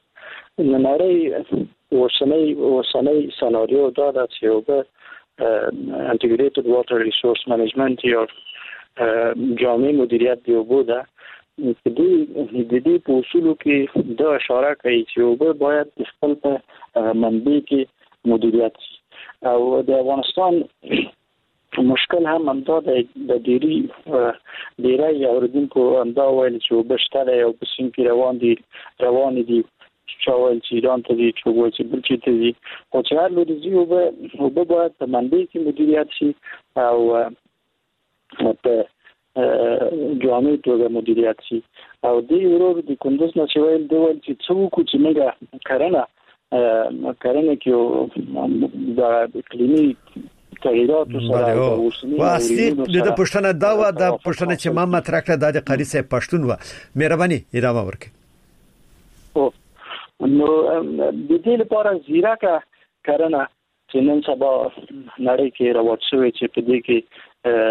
Speaker 7: نړۍ اوسنۍ اوسنۍ سناریو دا ده چې اوبه انټیګریټډ واټر ریسورس منیجمنت یا جامع مدیریت دی اوبو ده د دې د دې په اصولو کې دا اشاره کوي چې اوبه باید خپل په منابع کې مدیریت شي او د افغانستان مشکل هم همدا د ډيري ډیری اوریدونکو همدا وایي چې اوبه شته او په سیند کې روان دي روان دي چاول چې ایران ته دي چې وایي چې بل چې ته دي او چې هر لوري دي اوبه اوبه باید په منابع کې مدیریت شي او په جامع توګه مدیریت شي او د ورور د کندوز نه شویل دی ول چې څوک چې موږ کرنه کرنه کې د اقلیمي تغیرات سره
Speaker 2: واسي د پښتنه دا و د پښتنه چې ما مطرح کړه د قاری سه پښتون و مهرباني ادامه ورکړئ
Speaker 7: او نو د دې لپاره زیراکه کرنه چې نن سبا نړۍ کې راوړل شوی چې په دې کې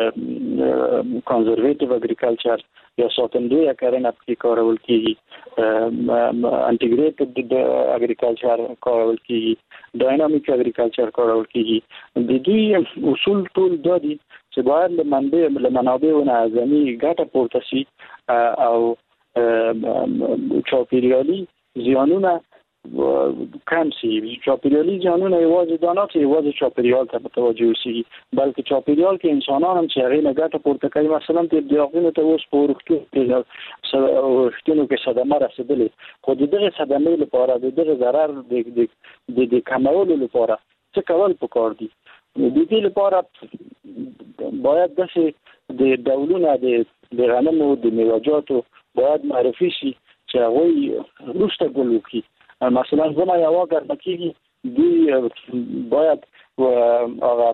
Speaker 7: کنزرویټیو اګریکلچر یا ساتندوی کرنه په کارول کیږي انټیګریټډ اګریکلچر کارول کیږي ډاینامیک اګریکلچر کارول کیږي د دې اصول ټول د دې چې باید له منابع له منابعونو ازمي ګټه پورته شي او چاپیریالي زیانونه کم شي. چاپیریالي زیانونه یوازې دا نه چې یوازې چاپیریال ته متوجه شي، بلکې چاپیریال کې انسانان هم چې هغه نه ګټه پورته کوي. مثلا د دیاغونو ته اوس په ورختو کې ورختونو کې صدمه رسیدلې، خو د دغه صدمې لپاره د دغه ضرر د د کمولو لپاره څه کول پکار دي؟ د دې لپاره باید داسې د ډولونه د غنمو د میوه‌جاتو باید معرفي شي چې هغوی وروسته ګل وکړي. مثلا زما یو اگر بکیږي دی باید هغه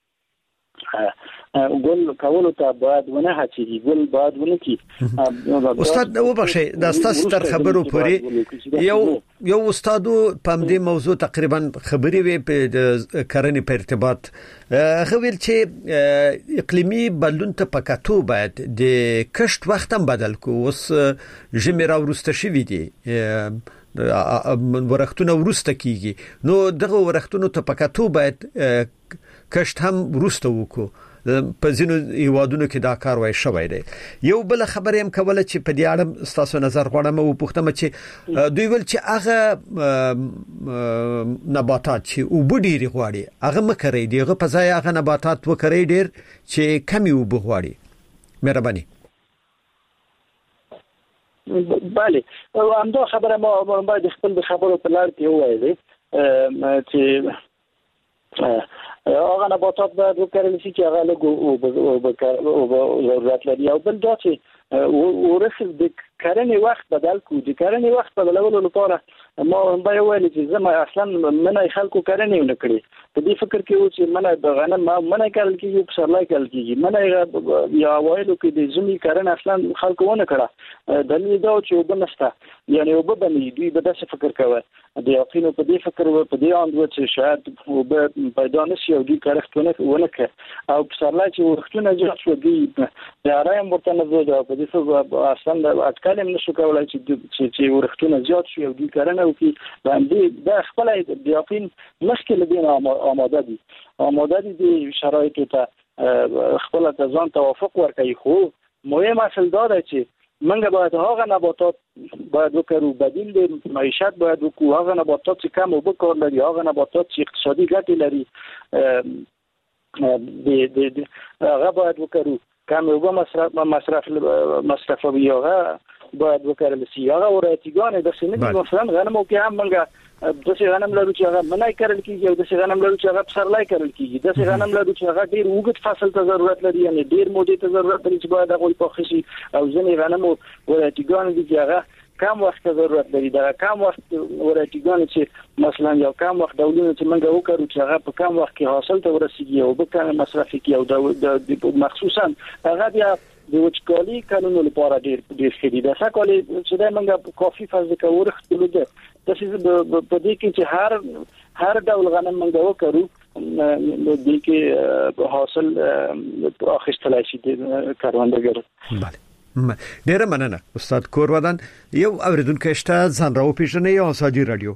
Speaker 7: ګل کولو ته باید ونه هڅېږي، ګل باید ونه کی.
Speaker 2: استاد وبخښئ دا ستاسو تر خبرو پورې یو یو استادو په دې موضوع تقریبا خبري وي په کرنې په ارتباط هغه ویل چې اقلیمي بدلون ته پکاتو باید د کښت وخت هم بدل کو. اوس ژمي را ورسته شوی دی، ورختونه ورسته کیږي، نو دغه ورختونو ته پکاتو باید کښت هم ورسته وکړو. په ځینو هیوادونو کې دا کار وای شوی دی. یو بل خبره هم کوله چې په دې اړه تاسو نظر غواړم او پوښتنه چې دوی ول چې هغه نباتات چې او بډيري غواړي هغه مکرې دی، هغه په ځای هغه نباتات وکړي ډیر چې کمی او بغواړي. مهرباني.
Speaker 7: بله همدا خبره ما باید خپل خبرو په لار کې وایي چې هغه نباتات باید وکړل شي چې هغه له او ضرورت لري. او بل دا چې ورسره د کرنې وخت بدل کو، د کرنې وخت بدلولو لپاره ما باید ویل چې زما اصلا منه خلکو کرنې نه کړی. په دې فکر کې و چې منه د غنم منه کول کېږي، په سرلای کول کېږي، منه یا وایلو کې د زمي کرنه اصلا خلکو ونه کړه. دلیل دا چې وبنسته یعنی وببني دوی به داسې فکر کوي. د یقینو په دې فکر و په دې اند و چې شاید وب پیدا نشي او دې کارختونه ونه کړ او په سرلای چې ورختونه جوړ شو دي د رایم ورته نه زده په دې څه اصلا اټکل هم نشو کولای چې چې ورختونه زیات شي او دې کارنه وکي. باندې دا خپل د یقین مشکل دي آماده دي آماده دي د شرایطو ته خپل ته ځان توافق ورکړي. خو مهم اصل دا دی چې منګه باید هغه نباتات باید وکړو، بدیل د معیشت باید وکړو، هغه نباتات چې کم اوبه کار لري، هغه نباتات چې اقتصادي ګټې لري د د هغه باید وکړو، کم اوبه مصرف مصرف مصرفوي هغه باید وکړل شي. هغه ورایتګان د سینې مثلا غنمو کې هم منګه د څه غنم لرو چې هغه منای کړل کیږي او د څه غنم لرو چې هغه پسرلای کړل کیږي، د څه غنم لرو چې هغه ډیر وګت فصل ته ضرورت لري، یعنی ډیر مودې ته ضرورت لري چې باید هغه په خشي او ځنې غنم ورایتګان دي چې هغه کم وخت ضرورت لري. دا کم وخت ورایتګان چې مثلا یو کم وخت ډولونه چې موږ وکړو چې هغه په کم وخت کې حاصل ته ورسیږي او به کم مصرف کوي او د مخصوصا هغه بیا د وچکالي قانون لپاره ډیر ډیر ښه دا سکالي چې دا موږ کافي فاز کوورخت لږه د څه په دې کې چې هر هر ډول غنم موږ وکړو نو د کې حاصل اخیستلای شي د کاروندګر.
Speaker 2: بله ډیره مننه استاد کورودان. یو اوریدونکو شته ځان راو پیژنې یو ساجي رادیو.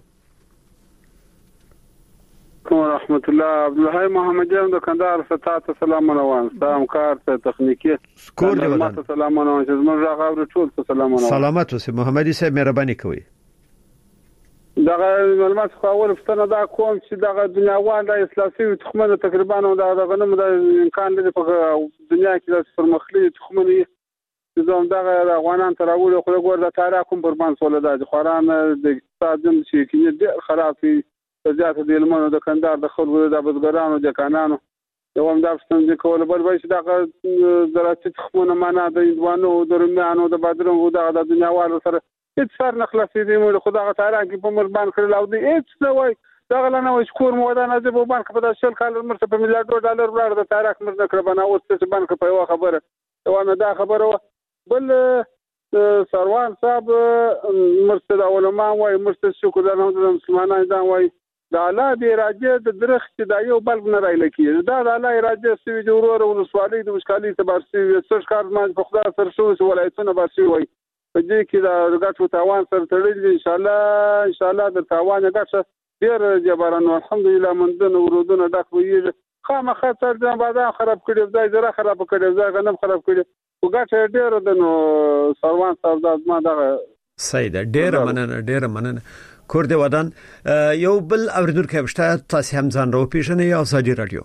Speaker 13: ورحمت الله عبدالحی محمدی د کندهار ستاسو سلام منوان سلام کار ته تخنیکی
Speaker 2: کور دی ودان
Speaker 13: سلام منوان چې زموږ راغور ټول سلام منوان.
Speaker 2: سلامات اوسه محمدی صاحب مهرباني کوي.
Speaker 13: دغه معلومات خو اول فتنه دا کوم چې دغه دنیاوال د اسلامي تخمنه تقریبا د غنم د امکان لري په دنیا کې د پرمخلي تخمنه زم دغه افغانان تراول خو ګور د تاریخ کوم قربان سول د خوران د اقتصاد چې کې ډېر خراب دي زیات د علمونو د کندهار د خلکو د بزګرانو د کانانو یو هم د افغانستان کول بل وایي چې دغه زراعتي تخمونه معنا د اندوانو د رومیانو د بادرنګو د دنیاوالو سره هیڅ سر نه خلاصې دي موږ خدای تعالی کې په مربان کړل او دې هیڅ نه وای دا غلنه وای شکور مو دا نه د بانک په داسل کال مرته په میلیارډ ډالر ولر د تاریخ مرنه کړ بناوت چې بانک په یو خبره یو دا خبره بل سروان صاحب مرتضی علماء وای مرتضی شکر الله د مسلمانانو دا وای دا لا دی راځي د درخت دا یو بلګ نه راځي لکه دا د الله راځي سوي د ورور او سوالي د مشکالي تبار سوي څه کار ما په خدای سره شو ولایتونه باسي وای په دې کې دا غټو تاوان سره تړل ان شاء الله ان شاء الله د تاوان غټ ډیر جبران الحمدلله مندن ورودونه ډک وي خامخا تر ځان بادام خراب کړي ځای زره خراب کړي ځای غنم خراب کړي وګټه ډیر د نو سروان صاحب د ما دا
Speaker 2: سید ډیر مننه ډیر مننه کور دی ودان یو بل اوریدونکو بشته تاسو هم ځان راو پیژنئ یا ازادي رادیو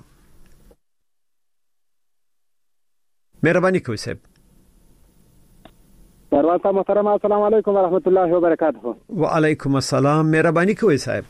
Speaker 2: مهرباني کوئ صاحب.
Speaker 14: سروان صاحب محترم السلام علیکم ورحمت الله وبرکاته.
Speaker 2: وعلیکم السلام مهرباني کوئ صاحب.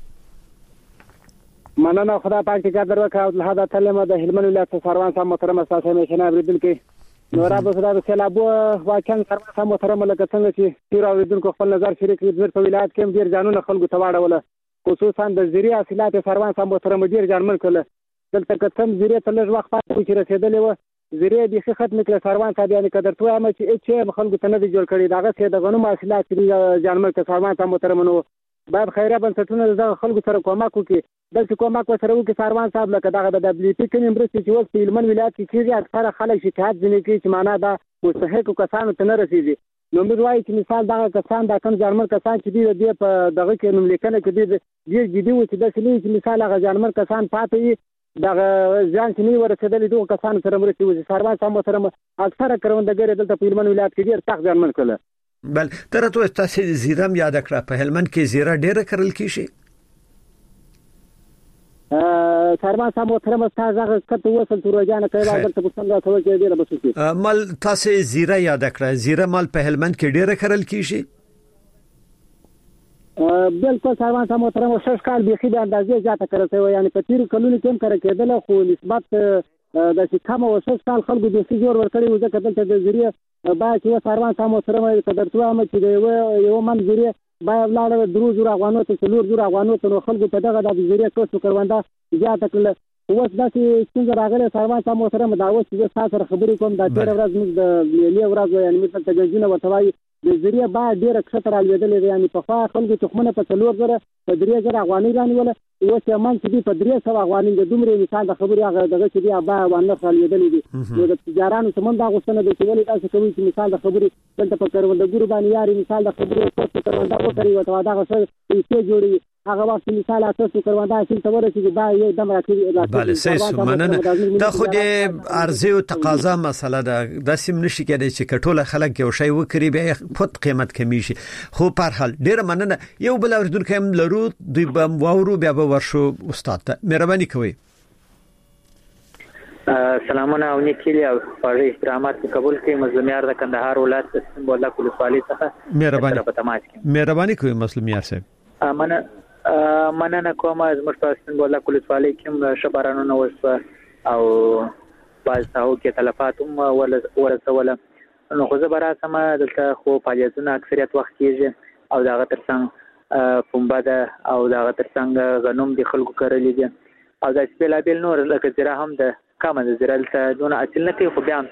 Speaker 14: مننه خدا پاک دې قدر وکړي او له هدا تلمه د هلمند ولایت سروان صاحب محترم تاسو مشنه اوریدونکو نور ابو صدا سیلابو واکن سروان صاحب محترم لکه څنګه چې تیر اوریدونکو خپل نظر شریک کړي په ولایت کې ډیر ځانونه خلکو تواړول خصوصا د زیری اصلات سروان صاحب محترم ډیر ځانمن کړل دلته کتم زیری ته لږ وخت پاتې چې رسیدلې و زیری د ښه ختم کړ سروان صاحب یعنی قدر توه هم چې چې خلکو ته نه دی جوړ کړی داغه څه د غنوم اصلات چې ځانمن کړ سروان صاحب محترم نو باید خیره بنسټونه د خلکو سره کومک وکړي دلته کومک سره وکړي سروان صاحب لکه دغه د دبليو پی کې مرستې چې وس په هلمند ولایت کې کیږي اکثره خلک شکایت ځنې کوي چې معنا دا مستحق کسانو ته نه رسیږي نو موږ وایو چې مثال دغه کسان دا کوم ځانمن کسان چې دی په دغه کې نوم لیکنه کې دی ډیر جدي و چې د سلی چې مثال هغه ځانمن کسان پاتې دغه ځان چې نه ورسېدل دوه کسان سره مرستې وځي سروان صاحب سره اکثره کروندګر دلته په هلمند ولایت کې ډیر سخت ځانمن کړل.
Speaker 2: بل تر ته تاسو زیرم یاد کړه په هلمند کې زیره ډیره کرل کیږي
Speaker 14: ا سروان صاحب محترم تاسو هغه کته وصل تورجانه کوي دلته په څنګه څه کې ډیره بسوي
Speaker 2: مال تاسو زیره یاد کړه زیره مال په هلمند کې ډیره کرل کیږي
Speaker 14: بالکل سروان صاحب محترم شش کال به خې د اندازې زیاته کړی وي یعنی په تیر کلونو کې هم کړی کېدل خو نسبت د چې کوم وسوس کال خلکو د سيجور ورکړي و ځکه دلته د زیری با چې سروان صاحب محترم قدر تو هم چې یو یو من زیری با لاله درو زور افغانو ته څلور زور افغانو ته خلکو ته دغه د زیری کوڅو کروانده زیاته کړل اوس دا چې څنګه راغله سروان صاحب محترم دا اوس چې تاسو سره خبرې کوم دا ډېر ورځ موږ د لیلې ورځ یعنی مثلا تجهیزونه وتوای د زیری با ډېر کثر الیدل یعنی په خوا خلکو تخمنه په څلور زره په درې زره افغاني رانیول اوس یې من چې په درې سو افغاني د دومره مثال د خبرې هغه دغه چې دی با وانه خالیدل دي نو د تجارانو سمون دا غوښتنه د ټول تاسو کوي چې مثال د خبرې دلته په کروندګرو باندې یاري مثال د خبرې په کروندا وکړي وته دا غوښتنه چې جوړي هغه وخت مثال تاسو کروندا چې تور چې دا یو دم راکړي
Speaker 2: بله سې مننه دا خو د ارزه او تقاضا مسله ده د سیم نشي کېدای چې کټوله خلک یو شی وکړي به خود قیمت کمی شي خو په هر حال ډیر مننه یو بل اوریدونکو هم لرو دوی بم واورو بیا به ورشو استاد ته مهرباني کوئ.
Speaker 15: سلامونه او نیکیلی او پاره احترامات قبول کړئ مظلومیار د کندهار ولایت سمبولا کولسوالۍ څخه
Speaker 2: مهرباني مهرباني کوئ مظلومیار صاحب
Speaker 15: مننه مننه کوم زموږ په سمبولا کولسوالۍ کې شبارانو وس او باز تاو کې تلفات هم ورسول نو خو زه برا سم دلته خو فعالیتونه اکثریت وخت کېږي او دا ترڅنګ پومبا ده او دا ترڅنګ غنوم دي خلکو کړلې دي او دا سپیلا بیل نور لکه زیره هم ده کومه د زیره ته دونه اصل نه کوي خو بیا هم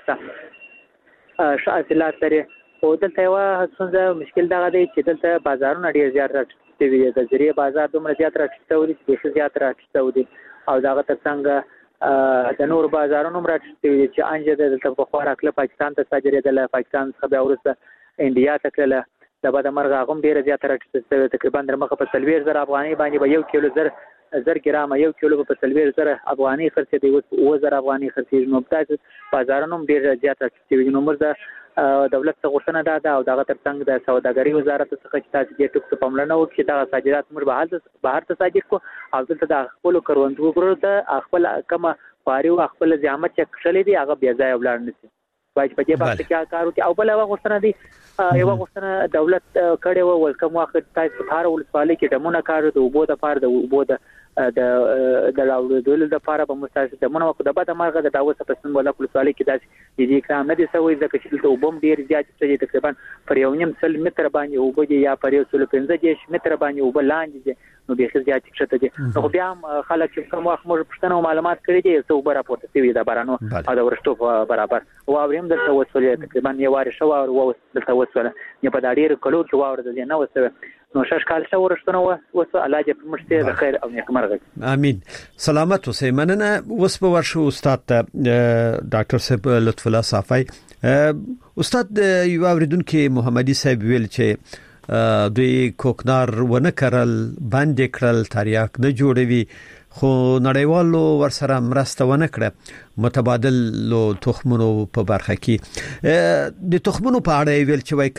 Speaker 15: څه شاعلات لري او دلته یو څنګه مشکل دا دی چې دلته بازارونه ډیر زیات راټیټ دي د زیری بازار دومره زیات راټیټ دي چې ډیر زیات راټیټ دي او دا ترڅنګ د نور بازارونو راټیټ دي چې انجه دلته په خورا کله پاکستان ته صادرېدل پاکستان څخه بیا ورسته انډیا ته کله د بعد مرغ غوم ډیر زیات راټیټ تقریبا در مخه په سلویر زر افغاني باندې به یو کیلو زر زر ګرام یو کیلو په سلویر زر افغاني خرڅ دی او زر افغاني خرڅ نو تاسو بازارونو ډیر زیات راټیټ دي نو مرزه دولت څخه غوښتنه ده دا او دغه ترڅنګ د سوداګرۍ وزارت څخه چې تاسو دې ټکو ته پاملرنه وکړئ دا صادرات موږ به بهر ته صادر کو او دلته د خپل کروندګرو ته خپل کم پاره او خپل زحمت چې کړلې دي هغه بیا ځای ولاړ نشي وایي په دې باندې کې کار وکړي او بل هغه غوښتنه دي یو غوښتنه دولت کړي وو ولکم واخت تاسو په هر ولسوالۍ کې دمونه کار د وبو د پاره د وبو د د د لاول د لپاره په مستاسه د مونږ د بعد مرغه د داوسه په سمبولا کولسوالۍ کې داسې دي کلام نه دي سوي ځکه چې د وبم ډیر زیات څه تقریبا پر یو نیم سل متر باندې وبو دي یا پر یو سل پنځه متر باندې وب لاندې دي نو به زیات څه دي نو بیا خلک چې کوم وخت موږ پښتنو معلومات کړی دي څو بر راپورته شوی دا بارانو او دا ورشتو برابر او اوریم د توسولې تقریبا یو واره شو او د توسول نه په داړي کلو کې واور د نه وسه نو شش کال شو ورشتنه وسه الله دې مرسته د خیر او نیک مرغه
Speaker 2: امين سلامت اوسئ مننه اوس په ورشو استاد ډاکټر صاحب لطف الله صافی استاد یو اوریدونکو محمدي صاحب ویل چې دوی کوکنار ونه کړل باندې کړل تریاک نه جوړوي خو نړیوالو ورسره مرسته ونه کړه متبادل لو تخمونو په برخه کې د تخمونو په اړه ویل چې وای ک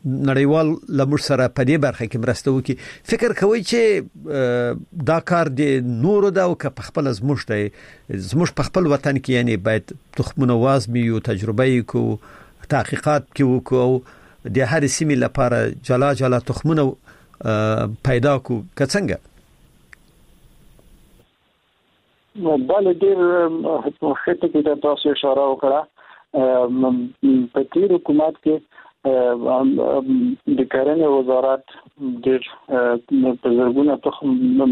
Speaker 2: نړیوال لمر سره په دې برخه کې مرسته وکړي. فکر کوي چې دا کار د نورو دا او که په خپل زموږ دی زموږ په خپل وطن کې یعنی باید تخمونه وازمي او تجربه کو تحقیقات کې وکړو د هر سیمې لپاره جلا جلا تخمونه پیدا کو کڅنګه.
Speaker 7: بل ډیر خطه کې د تاسو اشاره وکړه په تیر حکومت کې د کرنې وزارت ډیر په زرګونه تخم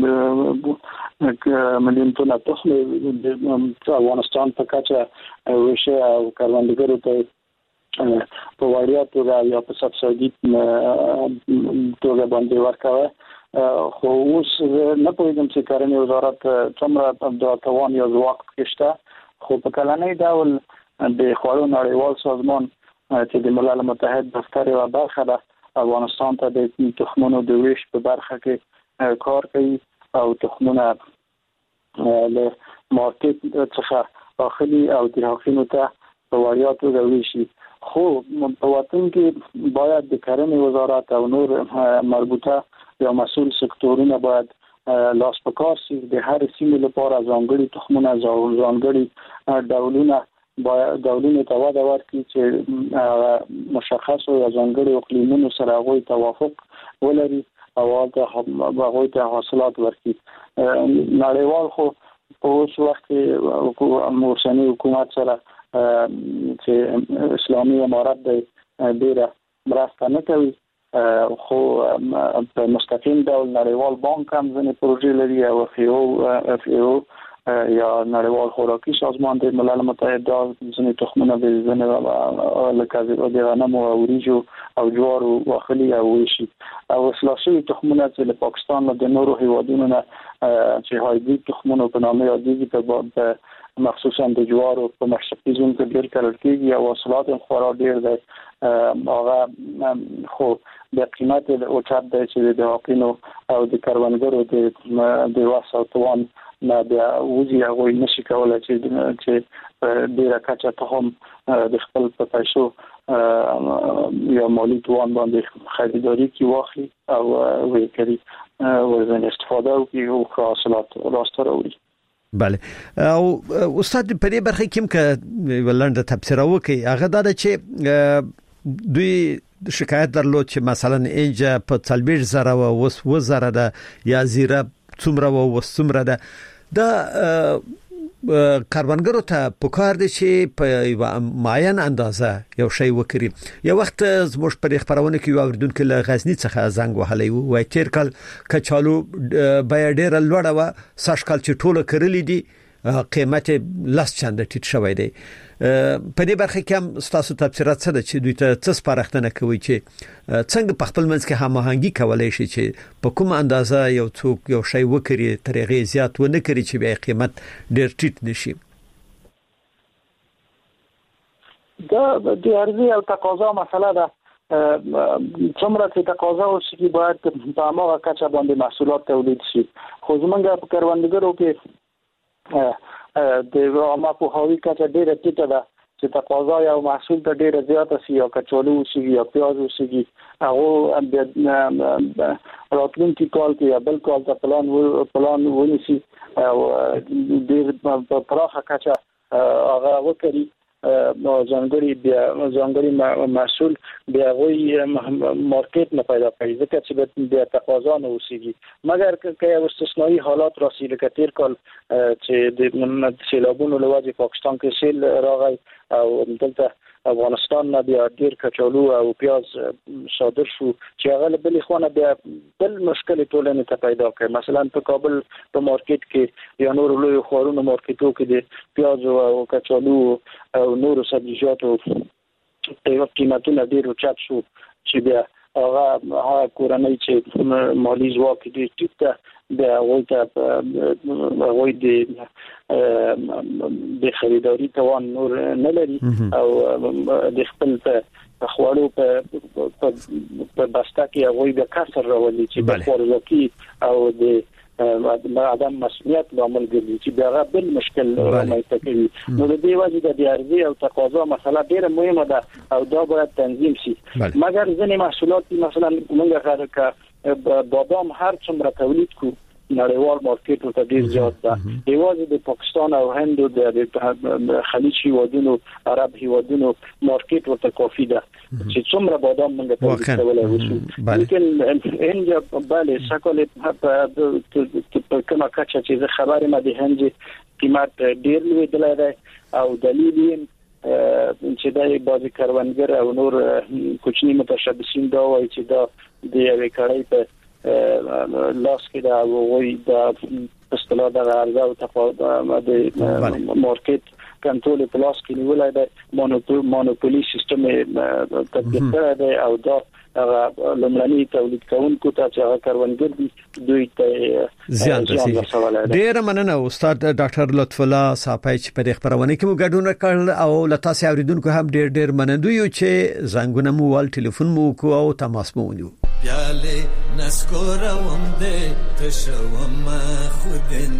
Speaker 7: مليون ټن تخم د افغانستان په کچه وشه او کروندګرو ته په وړیا توګه یا په سبسایډي توګه باندې ورکوي. خو اوس نه پوهیږم چې کرنې وزارت څومره د توان یا ځواک کېشته، خو په کلنۍ ډول د خوړو نړیوال سازمان چې د ملل متحد دفتر یوه برخه ده افغانستان ته د تخمونو د ویش په برخه کې کار کوي او تخمونه له مارکیټ څخه داخلي او داخلي ته په وړیا توګه ویشي. خو په وطن کې باید د کرنې وزارت او نور مربوطه یا مسؤل سکتورونه باید لاس په کار شي د هر سیمې لپاره ځانګړي تخمونه ځانګړي ډولونه باید ډولونه ته وده ورکړي چې مشخص او ځانګړي اقلیمونو سره غوي توافق ولري او هغه ته حاصلات ورکړي. نړیوال خو په اوس وخت کې موسمي حکومت سره چې اسلامي امارات د ډیره مرسته نه کوي، خو په مستقیم ډول نړیوال بانک هم ځینې پروژې لري او اف ای او اف ای او یا نړیوال خوراکي سازمان د ملل متحد ځینې تخمونه د ځینې لکه د غنمو او وریجو او جوارو واخلي او ویشي او اصلاح شوي تخمونه چې له پاکستان له د نورو هیوادونو نه چې هایبریډ تخمونه په نامه یادېږي په مخصوصا د جوارو په مشرقي زون کې ډېر کرل کېږي او حاصلات هم خورا ډېر دی. هغه خو د قیمت اوچت دی چې د حاقینو او د کروندګرو د وس او توان نه بیا وزي هغه نشي کولای چې چې ډېره کچه تخم د خپل په پیسو یا مالی توان باندې خریداري کې واخلي او ویې کړي ورځنی استفاده وکړي او حاصلات راسته راوړي.
Speaker 2: بله او استاد په دې برخه کې که ولنډه تبصره وکي هغه دا چې دوی شکایت درلود چې مثلا اینجا په څلوېښت زره او وس وزره ده یا زیره څومره او وس څومره ده دا کاربنګرو ته پکار دي چې په معین اندازه یو شی وکړي. یو وخت زموږ په خبرونه کې یو اوریدونکو له غزنی څخه زنګ وهلی و وای تیر کال کچالو بیا ډیر لوړه و ساش کال چې ټوله کړلې دي قیمت لاس چنده ټیټ شوی دی. په دې برخه کې هم تاسو تفسیرات څه ده چې دوی ته څه سپارښتنه کوي چې څنګه په خپل منځ کې هماهنګي کولای شي چې په کوم اندازه یو څوک یو شی وکړي ترغه زیات ونه کړي چې به قیمت ډیر ټیټ نشي.
Speaker 7: دا د عرضه او تقاضا مسله ده. څومره چې تقاضا وشي باید په هغه کچه باندې محصولات تولید شي. خو زمونږ په کروندګرو کې د عامه پوهاوی کچه ډیره ټیټه ده چې تقاضا یو محصول ته ډیره زیاته شي یا کچالو شي یا پیاز شي هغه د راتلونکي کال کې یا بل کال ته پلان پلان ونیسي او ډیر په پراخه کچه هغه وکړي ځانګړي بیا ځانګړي محصول بیا غوي مارکیټ نه پیدا کوي ځکه چې د تقاضا نه وسیږي. مګر که یو استثنایی حالات راسي لکه تیر کال چې د سیلابونو له وجې پاکستان کې سیل راغی او دلته افغانستان نه بیا ډیر کچالو او پیاز صادر شو چې هغه بل خونه بیا بل مشکل ټولنې ته پیدا کړ. مثلا په کابل په مارکیټ کې یا نور لوی خورونو مارکیټو کې د پیاز او کچالو او نور سبزیجاتو په قیمتونو ډیر اوچت شو چې بیا هغه کورنۍ چې مالی ځواک دې ټیټه د هغه هغه د خریداري توان نور نه لري او د خپل په خوړو په په بسته کې هغه د کسر راولي چې د خوراکي او د عدم مسؤلیت لامل ګرځي چې بیا بل مشکل رامنځته کوي. نو د دې وجه د عرضه او تقاضا مسله ډیره مهمه ده او دا باید تنظیم شي. مګر ځینې محصولات مثلا موږ غواړو بادام هر څومره تولید کو نړیوال مارکیټ ورته ډیر زیات ده. دیوازه د پاکستان او هند او د خلیج هیوادونو عرب هیوادونو مارکیټ ورته کافي ده چې څومره بادام موږ تولید کولای وشو. لیکن هند bale شکل په کومه کچه چې خبره ما د هند قیمت ډیر لوی دی او دلیل یې چې د بازي کاروانګر او نور کوچني متشبثین دا وایي چې دا د یوې کړۍ په لاس کې دا وایي د اصطلاح د عرضه او تقاضا د مارکیټ کنټرول په لاس کې نیولای دی، مونوپولي سیستم تطبیق کړی دی او دا هغه لمړني تولید کوونکو ته چې هغه کاروانګر دي دوی ته
Speaker 2: زیان رسوي. ډیر مننه استاد ډاکټر لطف الله صاحب چې په خبرونه کې مو ګډون وکړ او لتا سي اوریدونکو هم ډیر ډیر مننه یو چې زنګونه مو ول ټلیفون مو کو او تماس مو ونیو.
Speaker 16: پیاله نسکوروم دې تشوم خودن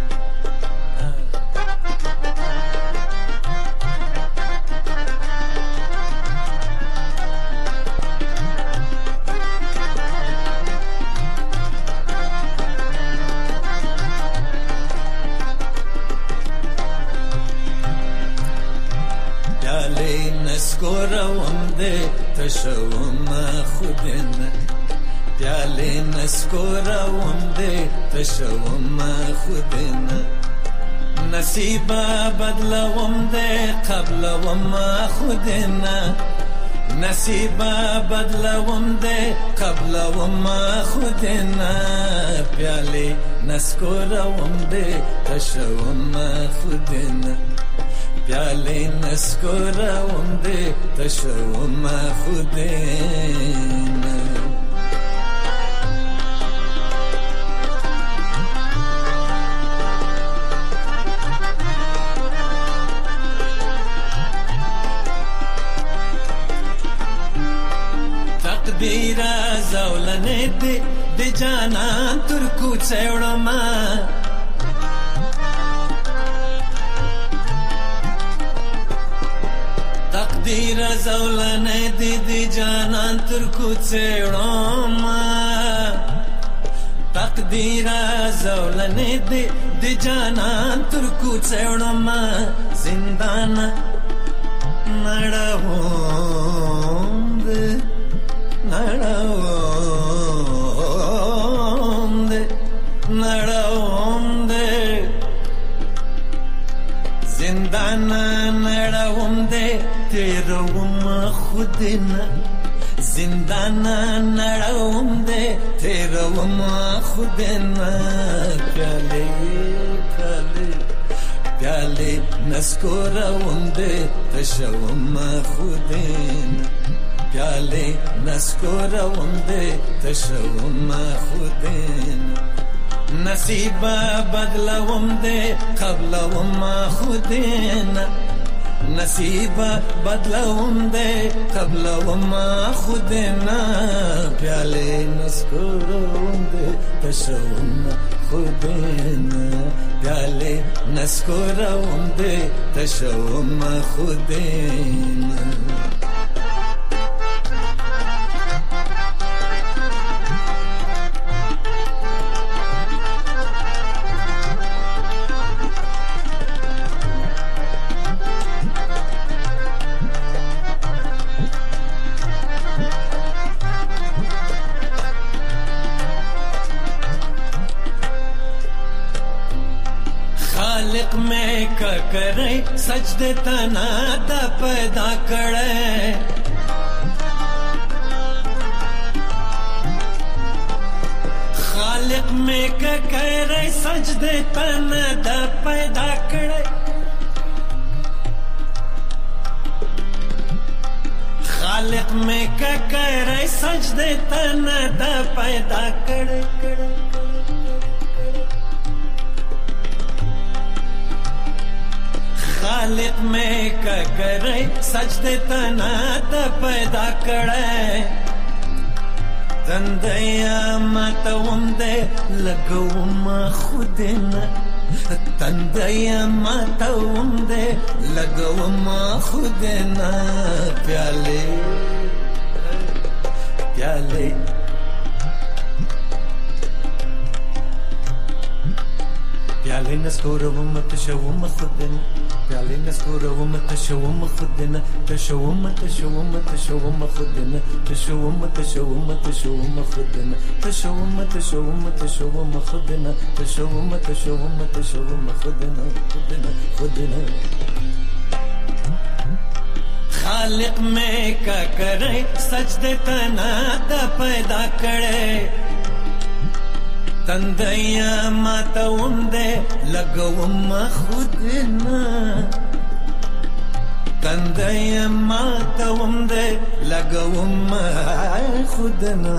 Speaker 16: نسکوروم دې تشوم خودن پیاله نسکوروم دې تشوم خودن نصیب بدلوم دې قبلوم خودن نصیب بدلوم دې قبلوم خودن پیاله نسکوروم دې تشوم خودن پیاله نسکوروم دې تشوم خودن. تقدیر زولنه دې د جانان تر کوڅه وړم تقدیر زولنه دی دی جانان تر کوڅه وړم تقدیر زولنه دی دی جانان تر کوڅه وړم زندان نړوم دې نړوم دې نړوم دې زندان نړوم دې تیروم خودنا زندان نړوم دې تیروم خودنا پیاله پیاله پیاله نسکوروم دې تشوم خودنا پیاله نسکوروم دې تشوم خودنا نصیب بدلوم دې قبلوم خودنا نصیب بدلوم دې قبلوم خودنا پیاله نسکوروم دې تشوم خودنا پیاله نسکوروم دې تشوم خودنا. خالق میں کا کرے سجدے تنا دا پیدا کرے خالق میں کا کرے سجدے تنا دا پیدا کرے خالق میں کا کرے سجدے تنا دا پیدا کرے خالق میں کا کرے سجدے تنا دا پیدا کرے تندیا ماتوم دې لګوم خودنه تندیا ماتوم دې لګوم خودنه پیاله پیاله پیاله نسکوروم تشوم خودنه پیاله نسکوروم تشوم خودنه تشوم تشوم تشوم خودنه تشوم تشوم تشوم خودنه تشوم تشوم تشوم خودنه تشوم تشوم تشوم خودنه خودنه خودنه خالق میں کا کرے سجدے تنا دا پیدا کرے تندیا ماتوم دے لگوم خودنا تندیا ماتوم دے لگوم خودنا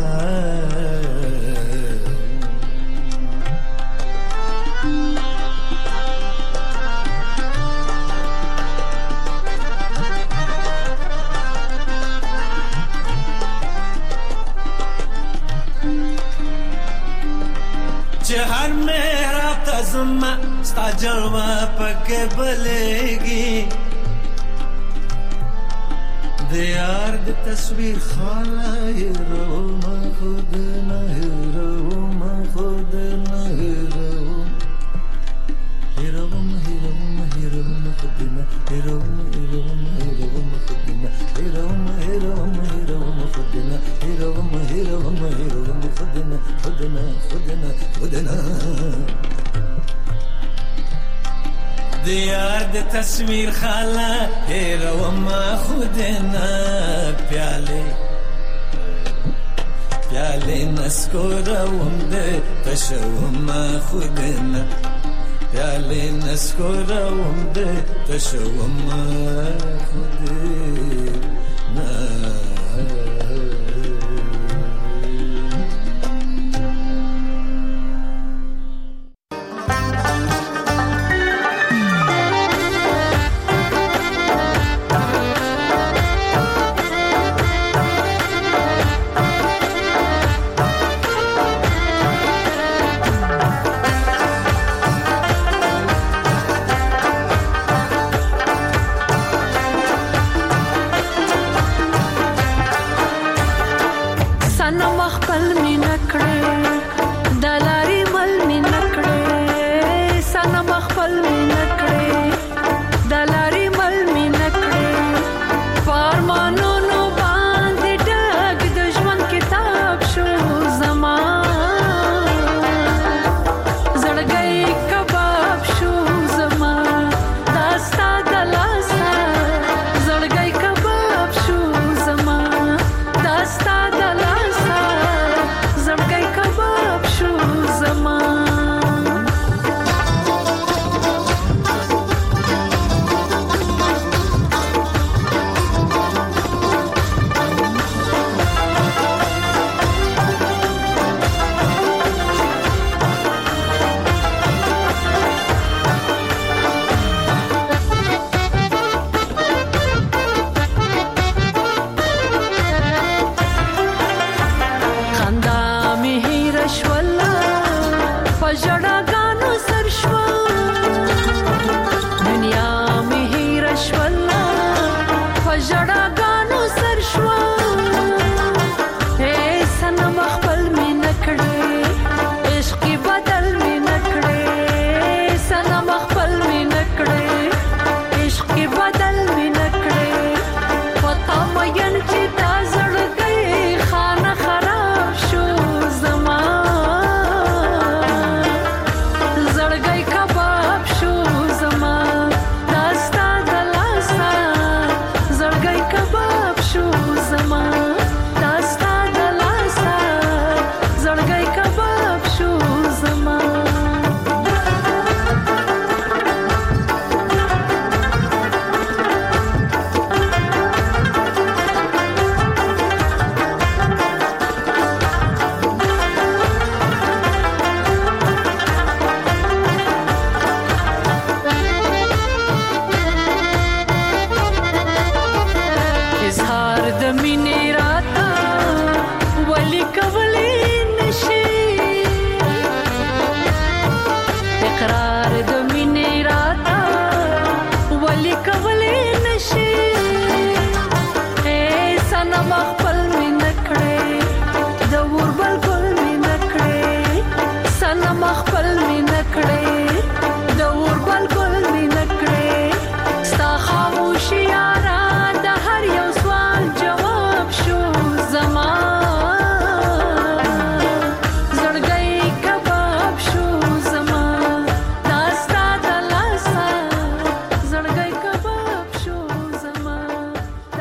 Speaker 16: हर मेरा तज़मा स्ता जलवा पके बलेगी दियार दी तस्वीर खाला हीरो मा खुद न हीरो मा खुद न हीरो हीरो हीरो हीरो खुद न हीरो हीरो हीरो खुद न हीरो हीरो हीरो खुद न हीरो हीरो हीरो खुद न खुद न खुद न खुद न दियार दी तस्वीर खाला हीरो मा खुद न प्याले प्याले नस्कोरवम दे तशवम खुद न प्याले नस्कोरवम दे तशवम खुद न